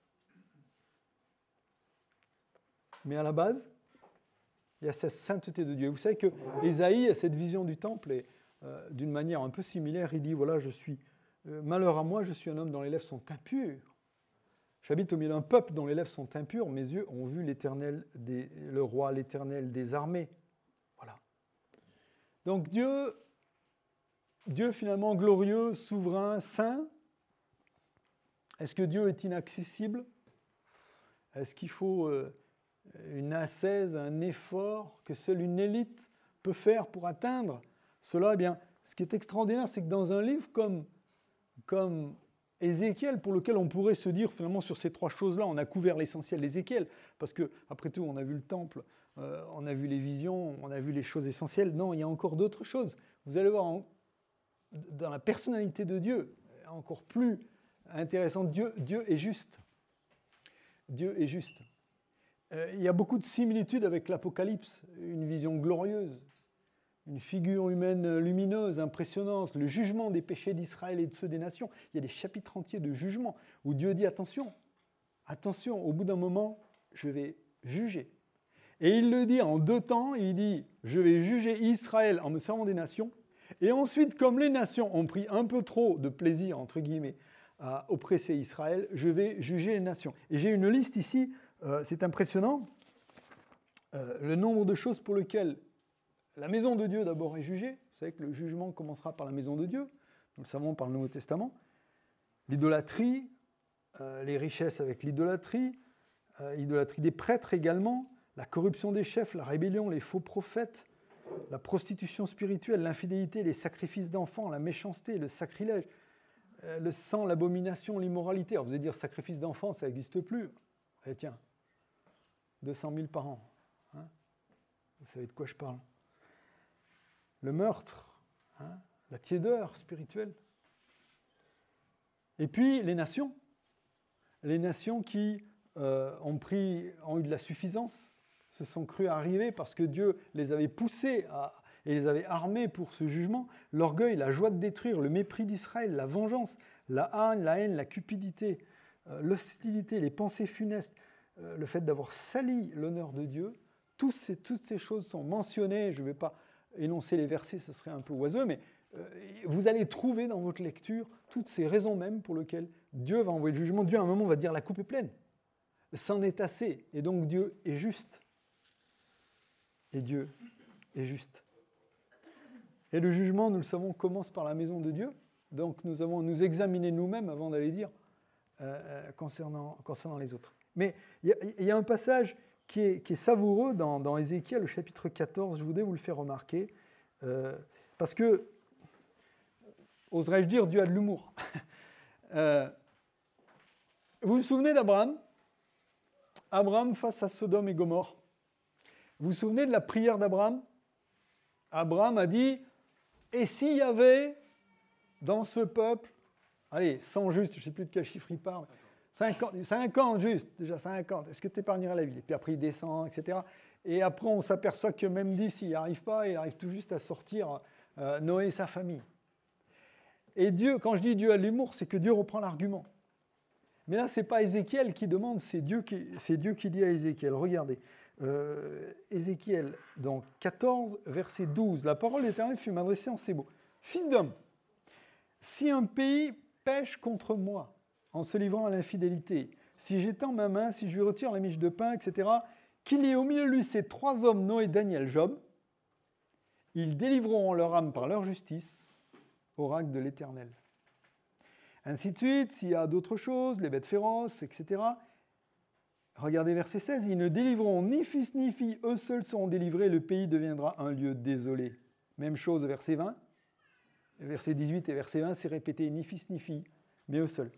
Mais à la base, il y a cette sainteté de Dieu. Vous savez que Ésaïe a cette vision du temple et euh, d'une manière un peu similaire, il dit, voilà, je suis, euh, malheur à moi, je suis un homme dont les lèvres sont impures. J'habite au milieu d'un peuple dont les lèvres sont impures, mes yeux ont vu l'Éternel des, le roi, l'Éternel des armées. Voilà. Donc Dieu, Dieu finalement glorieux, souverain, saint. Est-ce que Dieu est inaccessible? Est-ce qu'il faut euh, une ascèse, un effort que seule une élite peut faire pour atteindre cela? Eh bien, ce qui est extraordinaire, c'est que dans un livre comme, comme Ézéchiel, pour lequel on pourrait se dire, finalement, sur ces trois choses-là, on a couvert l'essentiel d'Ézéchiel, parce que, après tout, on a vu le temple, euh, on a vu les visions, on a vu les choses essentielles. Non, il y a encore d'autres choses. Vous allez voir, en, dans la personnalité de Dieu, encore plus intéressant, Dieu, Dieu est juste. Dieu est juste. Euh, il y a beaucoup de similitudes avec l'Apocalypse, une vision glorieuse, une figure humaine lumineuse, impressionnante, le jugement des péchés d'Israël et de ceux des nations. Il y a des chapitres entiers de jugement où Dieu dit attention, attention, au bout d'un moment, je vais juger. Et il le dit en deux temps, il dit, je vais juger Israël en me servant des nations, et ensuite, comme les nations ont pris un peu trop de plaisir, entre guillemets, à oppresser Israël, je vais juger les nations. Et j'ai une liste ici, euh, c'est impressionnant, euh, le nombre de choses pour lesquelles la maison de Dieu d'abord est jugée. Vous savez que le jugement commencera par la maison de Dieu, nous le savons par le Nouveau Testament. L'idolâtrie, euh, les richesses avec l'idolâtrie, euh, l'idolâtrie des prêtres également, la corruption des chefs, la rébellion, les faux prophètes, la prostitution spirituelle, l'infidélité, les sacrifices d'enfants, la méchanceté, le sacrilège, euh, le sang, l'abomination, l'immoralité. Alors vous allez dire, sacrifice d'enfants, ça n'existe plus. Eh tiens, deux cent mille par an. Hein, vous savez de quoi je parle. Le meurtre, hein, la tiédeur spirituelle. Et puis les nations. Les nations qui euh, ont, pris, ont eu de la suffisance, se sont crues arriver parce que Dieu les avait poussés à, et les avait armés pour ce jugement. L'orgueil, la joie de détruire, le mépris d'Israël, la vengeance, la haine, la haine, la cupidité, euh, l'hostilité, les pensées funestes, euh, le fait d'avoir sali l'honneur de Dieu, tous ces, toutes ces choses sont mentionnées. Je ne vais pas énoncer les versets, ce serait un peu oiseux, mais euh, vous allez trouver dans votre lecture toutes ces raisons même pour lesquelles Dieu va envoyer le jugement. Dieu, à un moment, va dire la coupe est pleine. C'en est assez. Et donc Dieu est juste. Et Dieu est juste. Et le jugement, nous le savons, commence par la maison de Dieu. Donc nous avons à nous examiner nous-mêmes avant d'aller dire euh, concernant, concernant les autres. Mais il y, y a un passage qui est, qui est savoureux dans, dans Ézéchiel, le chapitre quatorze, je voudrais vous le faire remarquer, euh, parce que, oserais-je dire, Dieu a de l'humour. euh, vous vous souvenez d'Abraham ? Abraham face à Sodome et Gomorrhe. Vous vous souvenez de la prière d'Abraham? Abraham a dit, et s'il y avait dans ce peuple, allez, cent justes, je ne sais plus de quel chiffre il parle, cinquante, cinquante justes, déjà cinquante, est-ce que tu épargnerais la ville? Et puis après il descend, et cetera. Et après on s'aperçoit que même dix, il n'y arrive pas, il arrive tout juste à sortir euh, Noé et sa famille. Et Dieu, quand je dis Dieu a de l'humour, c'est que Dieu reprend l'argument. Mais là, ce n'est pas Ézéchiel qui demande, c'est Dieu qui, c'est Dieu qui dit à Ézéchiel. Regardez, euh, Ézéchiel, dans quatorze, verset douze, la parole de l'Éternel fut m'adressée en ces mots. Fils d'homme, si un pays pêche contre moi, en se livrant à l'infidélité, si j'étends ma main, si je lui retire la miche de pain, et cetera, qu'il y ait au milieu de lui ces trois hommes, Noé, Daniel, Job, ils délivreront leur âme par leur justice, oracle de l'Éternel. Ainsi de suite, s'il y a d'autres choses, les bêtes féroces, et cetera. Regardez verset seize, ils ne délivreront ni fils ni fille, eux seuls seront délivrés, le pays deviendra un lieu désolé. Même chose verset vingt, verset dix-huit et verset vingt, c'est répété, ni fils ni fille, mais eux seuls.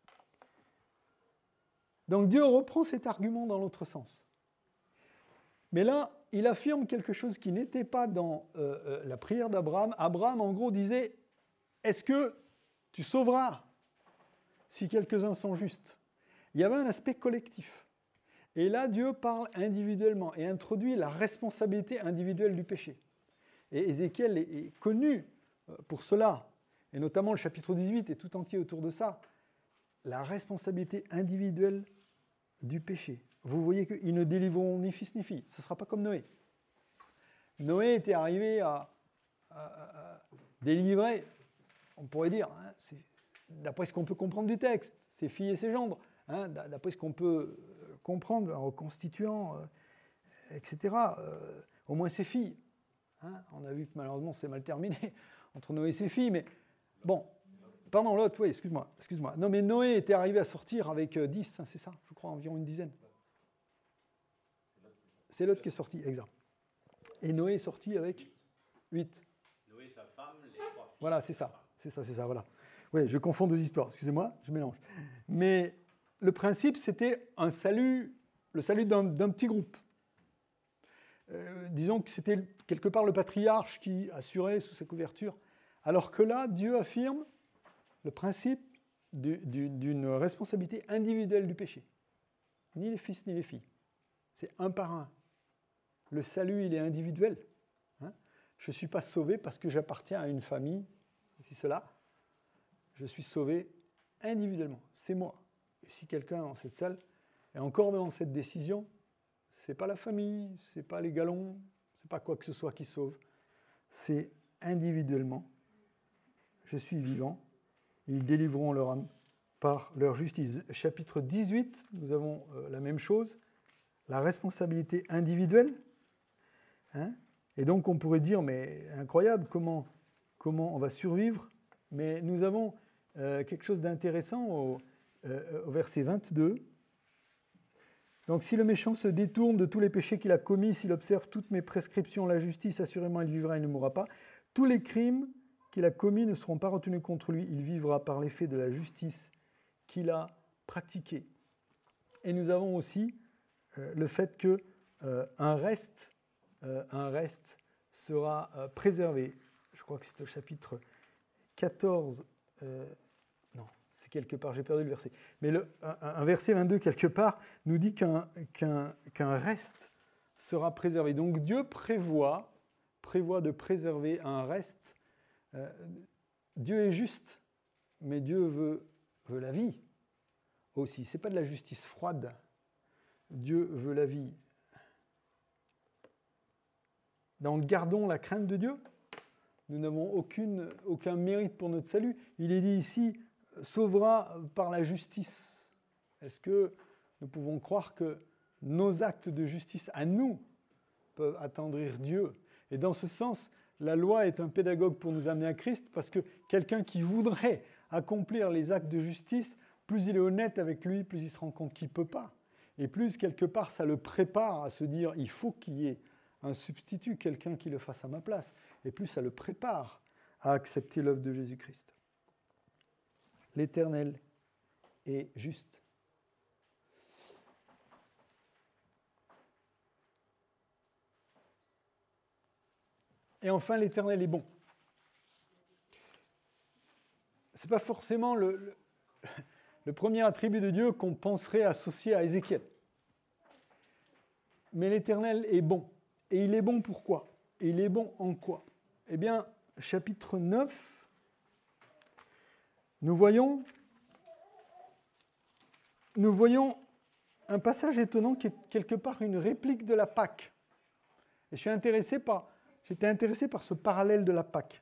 Donc Dieu reprend cet argument dans l'autre sens. Mais là, il affirme quelque chose qui n'était pas dans euh, euh, la prière d'Abraham. Abraham, en gros, disait, est-ce que tu sauveras si quelques-uns sont justes? Il y avait un aspect collectif. Et là, Dieu parle individuellement et introduit la responsabilité individuelle du péché. Et Ézéchiel est, est connu pour cela, et notamment le chapitre dix-huit est tout entier autour de ça, la responsabilité individuelle du péché. Vous voyez qu'ils ne délivreront ni fils ni fille. Ce ne sera pas comme Noé. Noé était arrivé à, à, à délivrer, on pourrait dire, hein, c'est, d'après ce qu'on peut comprendre du texte, ses filles et ses gendres, hein, d'après ce qu'on peut comprendre en reconstituant, euh, et cetera, euh, au moins ses filles. Hein, on a vu que malheureusement c'est mal terminé entre Noé et ses filles, mais bon, pardon, l'autre, oui, excuse-moi, excuse-moi. Non, mais Noé était arrivé à sortir avec dix, hein, c'est ça, je crois, environ une dizaine. C'est l'autre qui est sorti, exact. Et Noé est sorti avec huit. Noé, sa femme, les trois filles. Voilà, c'est ça, c'est ça, c'est ça, voilà. Oui, je confonds deux histoires, excusez-moi, je mélange. Mais le principe, c'était un salut, le salut d'un, d'un petit groupe. Euh, disons que c'était quelque part le patriarche qui assurait sous sa couverture. Alors que là, Dieu affirme le principe du, du, d'une responsabilité individuelle du péché. Ni les fils, ni les filles. C'est un par un. Le salut, il est individuel. Hein, je ne suis pas sauvé parce que j'appartiens à une famille, si cela. Je suis sauvé individuellement. C'est moi. Et si quelqu'un dans cette salle est encore dans cette décision, ce n'est pas la famille, ce n'est pas les galons, ce n'est pas quoi que ce soit qui sauve. C'est individuellement. Je suis vivant. Ils délivreront leur âme par leur justice. Chapitre dix-huit, nous avons euh, la même chose. La responsabilité individuelle. Hein, et donc on pourrait dire, mais incroyable, comment, comment on va survivre? Mais nous avons euh, quelque chose d'intéressant au, euh, au verset vingt-deux. Donc si le méchant se détourne de tous les péchés qu'il a commis, s'il observe toutes mes prescriptions, la justice, assurément il vivra et ne mourra pas. Tous les crimes qu'il a commis ne seront pas retenus contre lui, il vivra par l'effet de la justice qu'il a pratiquée. Et nous avons aussi euh, le fait que euh, un reste, euh, un reste sera euh, préservé. Je crois que c'est au chapitre quatorze. Euh, non, c'est quelque part, j'ai perdu le verset. Mais le, un, un verset vingt-deux, quelque part, nous dit qu'un, qu'un, qu'un reste sera préservé. Donc Dieu prévoit, prévoit de préserver un reste. Euh, Dieu est juste, mais Dieu veut, veut la vie aussi. Ce n'est pas de la justice froide. Dieu veut la vie. Donc gardons la crainte de Dieu. Nous n'avons aucune, aucun mérite pour notre salut. Il est dit ici, sauvera par la justice. Est-ce que nous pouvons croire que nos actes de justice à nous peuvent attendrir Dieu? Et dans ce sens, la loi est un pédagogue pour nous amener à Christ, parce que quelqu'un qui voudrait accomplir les actes de justice, plus il est honnête avec lui, plus il se rend compte qu'il ne peut pas. Et plus, quelque part, ça le prépare à se dire, il faut qu'il y ait un substitut, quelqu'un qui le fasse à ma place. Et plus ça le prépare à accepter l'œuvre de Jésus-Christ. L'Éternel est juste. Et enfin, l'Éternel est bon. Ce n'est pas forcément le, le, le premier attribut de Dieu qu'on penserait associer à Ézéchiel. Mais l'Éternel est bon. Et il est bon pourquoi ? Et il est bon en quoi ? Eh bien, chapitre neuf, nous voyons, nous voyons un passage étonnant qui est quelque part une réplique de la Pâque. Et je suis intéressé par, j'étais intéressé par ce parallèle de la Pâque.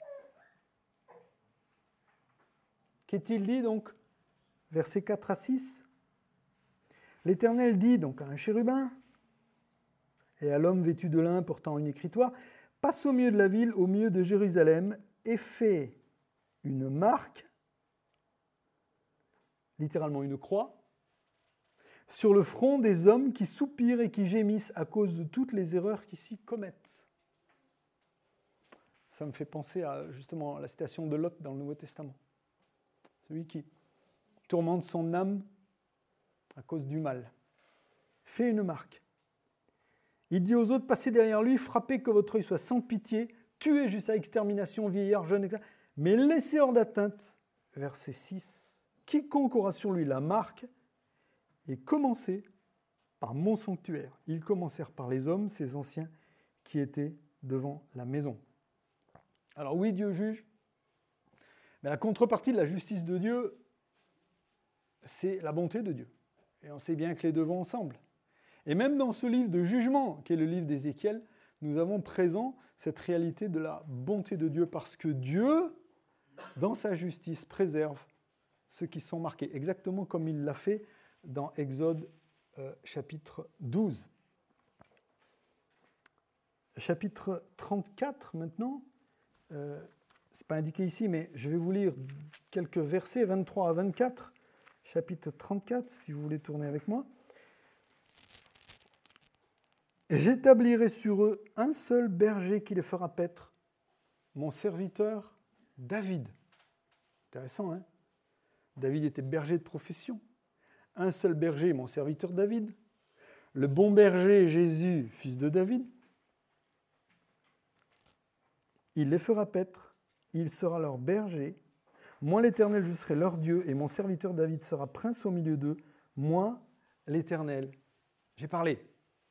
Qu'est-il dit donc ? Versets quatre à six. L'Éternel dit donc à un chérubin et à l'homme vêtu de lin portant une écritoire, passe au milieu de la ville, au milieu de Jérusalem, et fait une marque, littéralement une croix, sur le front des hommes qui soupirent et qui gémissent à cause de toutes les erreurs qui s'y commettent. Ça me fait penser à justement la citation de Lot dans le Nouveau Testament. Celui qui tourmente son âme à cause du mal. Fait une marque. Il dit aux autres, passez derrière lui, frappez que votre œil soit sans pitié, tuez jusqu'à extermination, vieillard, jeune, et cetera. Mais laissez hors d'atteinte, verset six, quiconque aura sur lui la marque, et commencez par mon sanctuaire. Ils commencèrent par les hommes, ces anciens qui étaient devant la maison. Alors oui, Dieu juge, mais la contrepartie de la justice de Dieu, c'est la bonté de Dieu. Et on sait bien que les deux vont ensemble. Et même dans ce livre de jugement, qui est le livre d'Ézéchiel, nous avons présent cette réalité de la bonté de Dieu, parce que Dieu, dans sa justice, préserve ceux qui sont marqués, exactement comme il l'a fait dans Exode euh, chapitre douze. Chapitre trente-quatre maintenant, euh, ce n'est pas indiqué ici, mais je vais vous lire quelques versets, vingt-trois à vingt-quatre, chapitre trente-quatre, si vous voulez tourner avec moi. J'établirai sur eux un seul berger qui les fera paître, mon serviteur David. Intéressant, hein ? David était berger de profession. Un seul berger, mon serviteur David. Le bon berger, Jésus, fils de David. Il les fera paître, il sera leur berger. Moi, l'Éternel, je serai leur Dieu, et mon serviteur David sera prince au milieu d'eux. Moi, l'Éternel, j'ai parlé.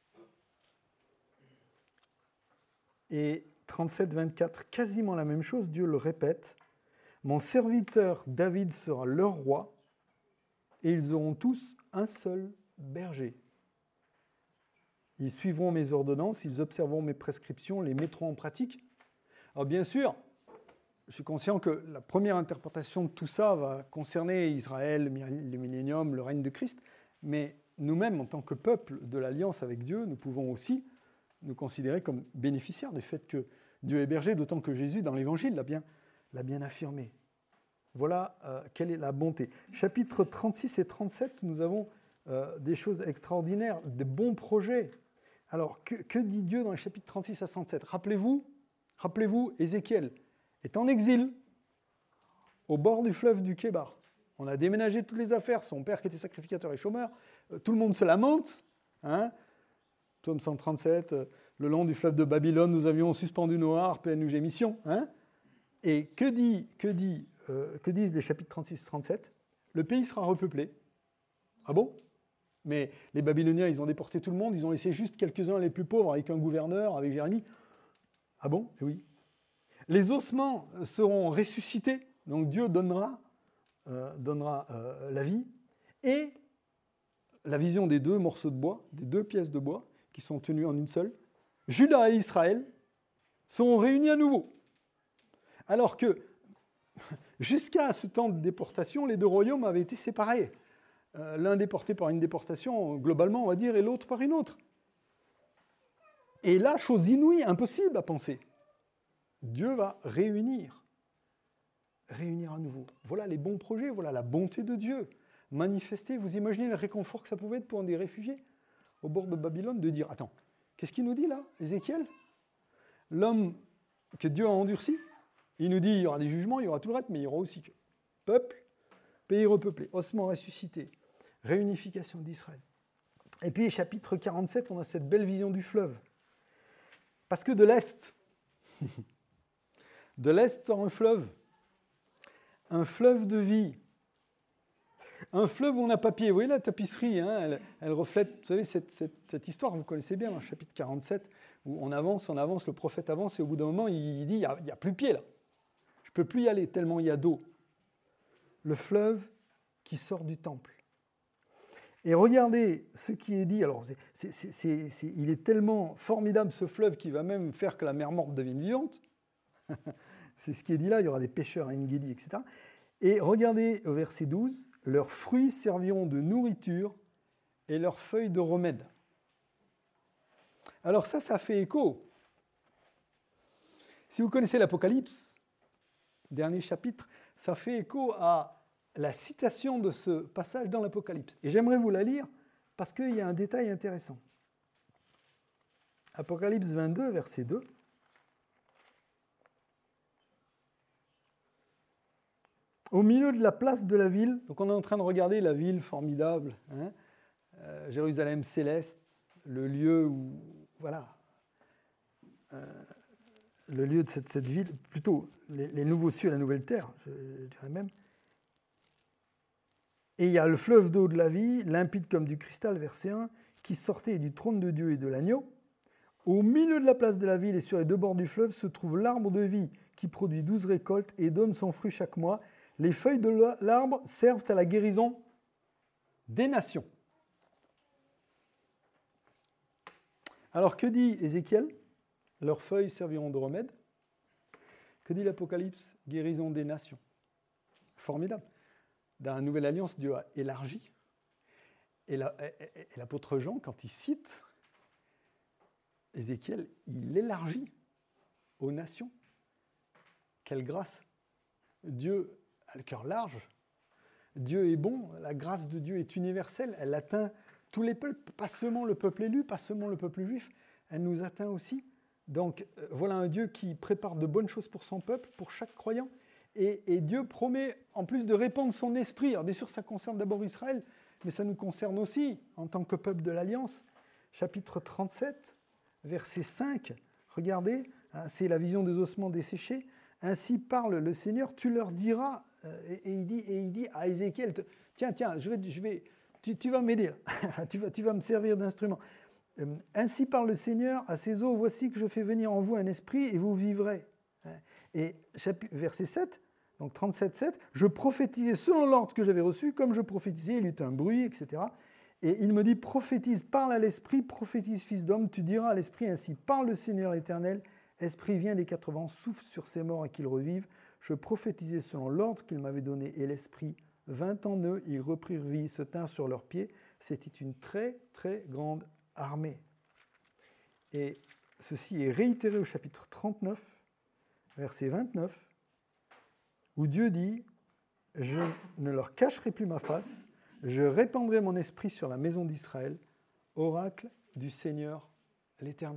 Et trente-sept vingt-quatre, quasiment la même chose, Dieu le répète. Mon serviteur David sera leur roi, et ils auront tous un seul berger. Ils suivront mes ordonnances, ils observeront mes prescriptions, les mettront en pratique. Alors bien sûr, je suis conscient que la première interprétation de tout ça va concerner Israël, le millénium, le règne de Christ, mais nous-mêmes, en tant que peuple de l'Alliance avec Dieu, nous pouvons aussi nous considérer comme bénéficiaires du fait que Dieu est berger, d'autant que Jésus, dans l'Évangile, l'a bien, l'a bien affirmé. Voilà euh, quelle est la bonté. Chapitres trente-six et trente-sept, nous avons euh, des choses extraordinaires, des bons projets. Alors, que, que dit Dieu dans les chapitres trente-six à trente-sept ? Rappelez-vous, rappelez-vous, Ézéchiel est en exil au bord du fleuve du Kébar. On a déménagé toutes les affaires, son père qui était sacrificateur et chômeur, euh, tout le monde se lamente, hein ? Psaume cent trente-sept, euh, le long du fleuve de Babylone, nous avions suspendu nos harpes et nous gémissions. Hein ? Et que, dit, que, dit, euh, que disent les chapitres trente-six et trente-sept ? Le pays sera repeuplé. Ah bon ? Mais les Babyloniens, ils ont déporté tout le monde, ils ont laissé juste quelques-uns les plus pauvres avec un gouverneur, avec Jérémie. Ah bon ? Et oui. Les ossements seront ressuscités, donc Dieu donnera, euh, donnera euh, la vie, et la vision des deux morceaux de bois, des deux pièces de bois, qui sont tenues en une seule, Juda et Israël seront réunis à nouveau. Alors que, jusqu'à ce temps de déportation, les deux royaumes avaient été séparés. Euh, l'un déporté par une déportation, globalement, on va dire, et l'autre par une autre. Et là, chose inouïe, impossible à penser. Dieu va réunir, réunir à nouveau. Voilà les bons projets, voilà la bonté de Dieu. Manifester, vous imaginez le réconfort que ça pouvait être pour des réfugiés au bord de Babylone, de dire, attends, qu'est-ce qu'il nous dit là, Ézéchiel ? L'homme que Dieu a endurci, il nous dit, il y aura des jugements, il y aura tout le reste, mais il y aura aussi que peuple, pays repeuplé, ossements ressuscités, réunification d'Israël. Et puis, chapitre quarante-sept, on a cette belle vision du fleuve. Parce que de l'Est, De l'Est sort un fleuve, un fleuve de vie. Un fleuve où on n'a pas pied. Vous voyez la tapisserie, hein, elle, elle reflète, vous savez, cette, cette, cette histoire, vous connaissez bien, dans le chapitre quarante-sept, où on avance, on avance, le prophète avance, et au bout d'un moment, il, il dit, il n'y a, a plus pied là. Je ne peux plus y aller, tellement il y a d'eau. Le fleuve qui sort du temple. Et regardez ce qui est dit. Alors, c'est, c'est, c'est, c'est, il est tellement formidable ce fleuve qui va même faire que la mer morte devienne vivante. C'est ce qui est dit là, il y aura des pêcheurs à En-Gedi, et cetera. Et regardez au verset douze, leurs fruits serviront de nourriture et leurs feuilles de remède. Alors ça, ça fait écho. Si vous connaissez l'Apocalypse, dernier chapitre, ça fait écho à la citation de ce passage dans l'Apocalypse. Et j'aimerais vous la lire parce qu'il y a un détail intéressant. Apocalypse vingt-deux, verset deux. Au milieu de la place de la ville, donc on est en train de regarder la ville formidable, hein, euh, Jérusalem céleste, le lieu où, voilà, euh, le lieu de cette, cette ville, plutôt les, les nouveaux cieux et la nouvelle terre, je, je dirais même. Et il y a le fleuve d'eau de la vie, limpide comme du cristal, verset un, qui sortait du trône de Dieu et de l'agneau. Au milieu de la place de la ville et sur les deux bords du fleuve se trouve l'arbre de vie qui produit douze récoltes et donne son fruit chaque mois. Les feuilles de l'arbre servent à la guérison des nations. Alors que dit Ézéchiel ? Leurs feuilles serviront de remède. Que dit l'Apocalypse ? Guérison des nations. Formidable. Dans la Nouvelle Alliance, Dieu a élargi. Et, la, et, et l'apôtre Jean, quand il cite Ézéchiel, il élargit aux nations. Quelle grâce ! Dieu a le cœur large. Dieu est bon. La grâce de Dieu est universelle. Elle atteint tous les peuples, pas seulement le peuple élu, pas seulement le peuple juif. Elle nous atteint aussi. Donc, voilà un Dieu qui prépare de bonnes choses pour son peuple, pour chaque croyant. Et, et Dieu promet, en plus de répandre son esprit, alors bien sûr ça concerne d'abord Israël, mais ça nous concerne aussi en tant que peuple de l'Alliance. Chapitre trente-sept, verset cinq, regardez, hein, c'est la vision des ossements desséchés. Ainsi parle le Seigneur, tu leur diras, euh, et, et, il dit, et il dit à Ézéchiel, tiens, tiens, je vais, je vais, tu, tu vas m'aider, là. tu, vas, tu vas me servir d'instrument. Euh, Ainsi parle le Seigneur à ces eaux, voici que je fais venir en vous un esprit et vous vivrez. Et verset sept, donc trente-sept, sept, je prophétisais selon l'ordre que j'avais reçu, comme je prophétisais, il y eut un bruit, et cetera. Et il me dit, prophétise, parle à l'esprit, prophétise, fils d'homme, tu diras à l'esprit ainsi, parle le Seigneur l'Éternel, esprit vient des quatre vents, souffle sur ces morts et qu'ils revivent. Je prophétisais selon l'ordre qu'il m'avait donné, et l'esprit vint en eux, ils reprirent vie, se tinrent sur leurs pieds. C'était une très, très grande armée. Et ceci est réitéré au chapitre trente-neuf, verset vingt-neuf, où Dieu dit « Je ne leur cacherai plus ma face, je répandrai mon esprit sur la maison d'Israël, oracle du Seigneur l'Éternel. »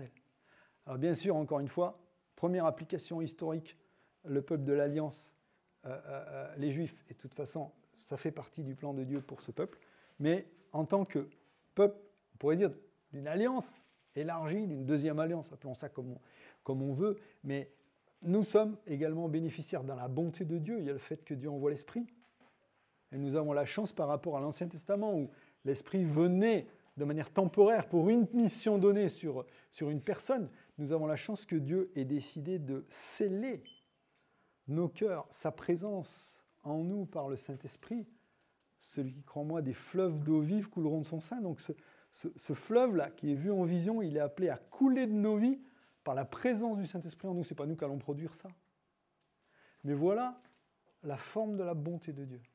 Alors bien sûr, encore une fois, première application historique, le peuple de l'Alliance, euh, euh, les Juifs, et de toute façon, ça fait partie du plan de Dieu pour ce peuple, mais en tant que peuple, on pourrait dire d'une alliance élargie, d'une deuxième alliance, appelons ça comme on, comme on veut, mais nous sommes également bénéficiaires dans la bonté de Dieu. Il y a le fait que Dieu envoie l'Esprit. Et nous avons la chance par rapport à l'Ancien Testament où l'Esprit venait de manière temporaire pour une mission donnée sur, sur une personne. Nous avons la chance que Dieu ait décidé de sceller nos cœurs, sa présence en nous par le Saint-Esprit. Celui qui croit en moi, des fleuves d'eau vive couleront de son sein. Donc ce, ce, ce fleuve-là qui est vu en vision, il est appelé à couler de nos vies par la présence du Saint-Esprit en nous. Ce n'est pas nous qui allons produire ça. Mais voilà la forme de la bonté de Dieu.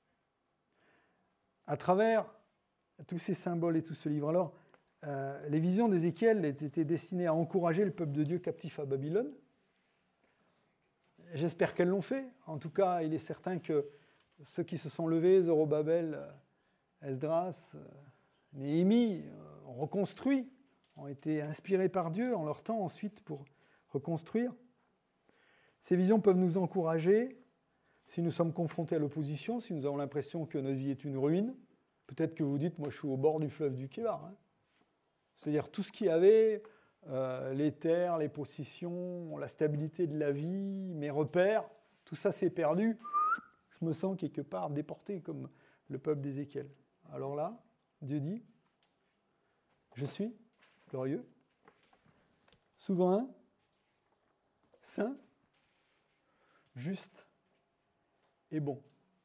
À travers tous ces symboles et tout ce livre, alors, euh, les visions d'Ézéchiel étaient destinées à encourager le peuple de Dieu captif à Babylone. J'espère qu'elles l'ont fait. En tout cas, il est certain que ceux qui se sont levés, Zorobabel, Esdras, Néhémie, ont reconstruit, ont été inspirés par Dieu en leur temps ensuite pour reconstruire. Ces visions peuvent nous encourager si nous sommes confrontés à l'opposition, si nous avons l'impression que notre vie est une ruine. Peut-être que vous dites, moi je suis au bord du fleuve du Kébar. Hein. C'est-à-dire tout ce qu'il y avait, euh, les terres, les possessions, la stabilité de la vie, mes repères, tout ça c'est perdu. Je me sens quelque part déporté comme le peuple d'Ézéchiel. Alors là, Dieu dit, je suis glorieux, souverain, saint, juste et bon.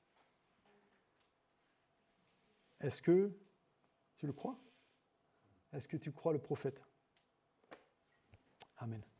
Est-ce que tu le crois ? Est-ce que tu crois le prophète ? Amen.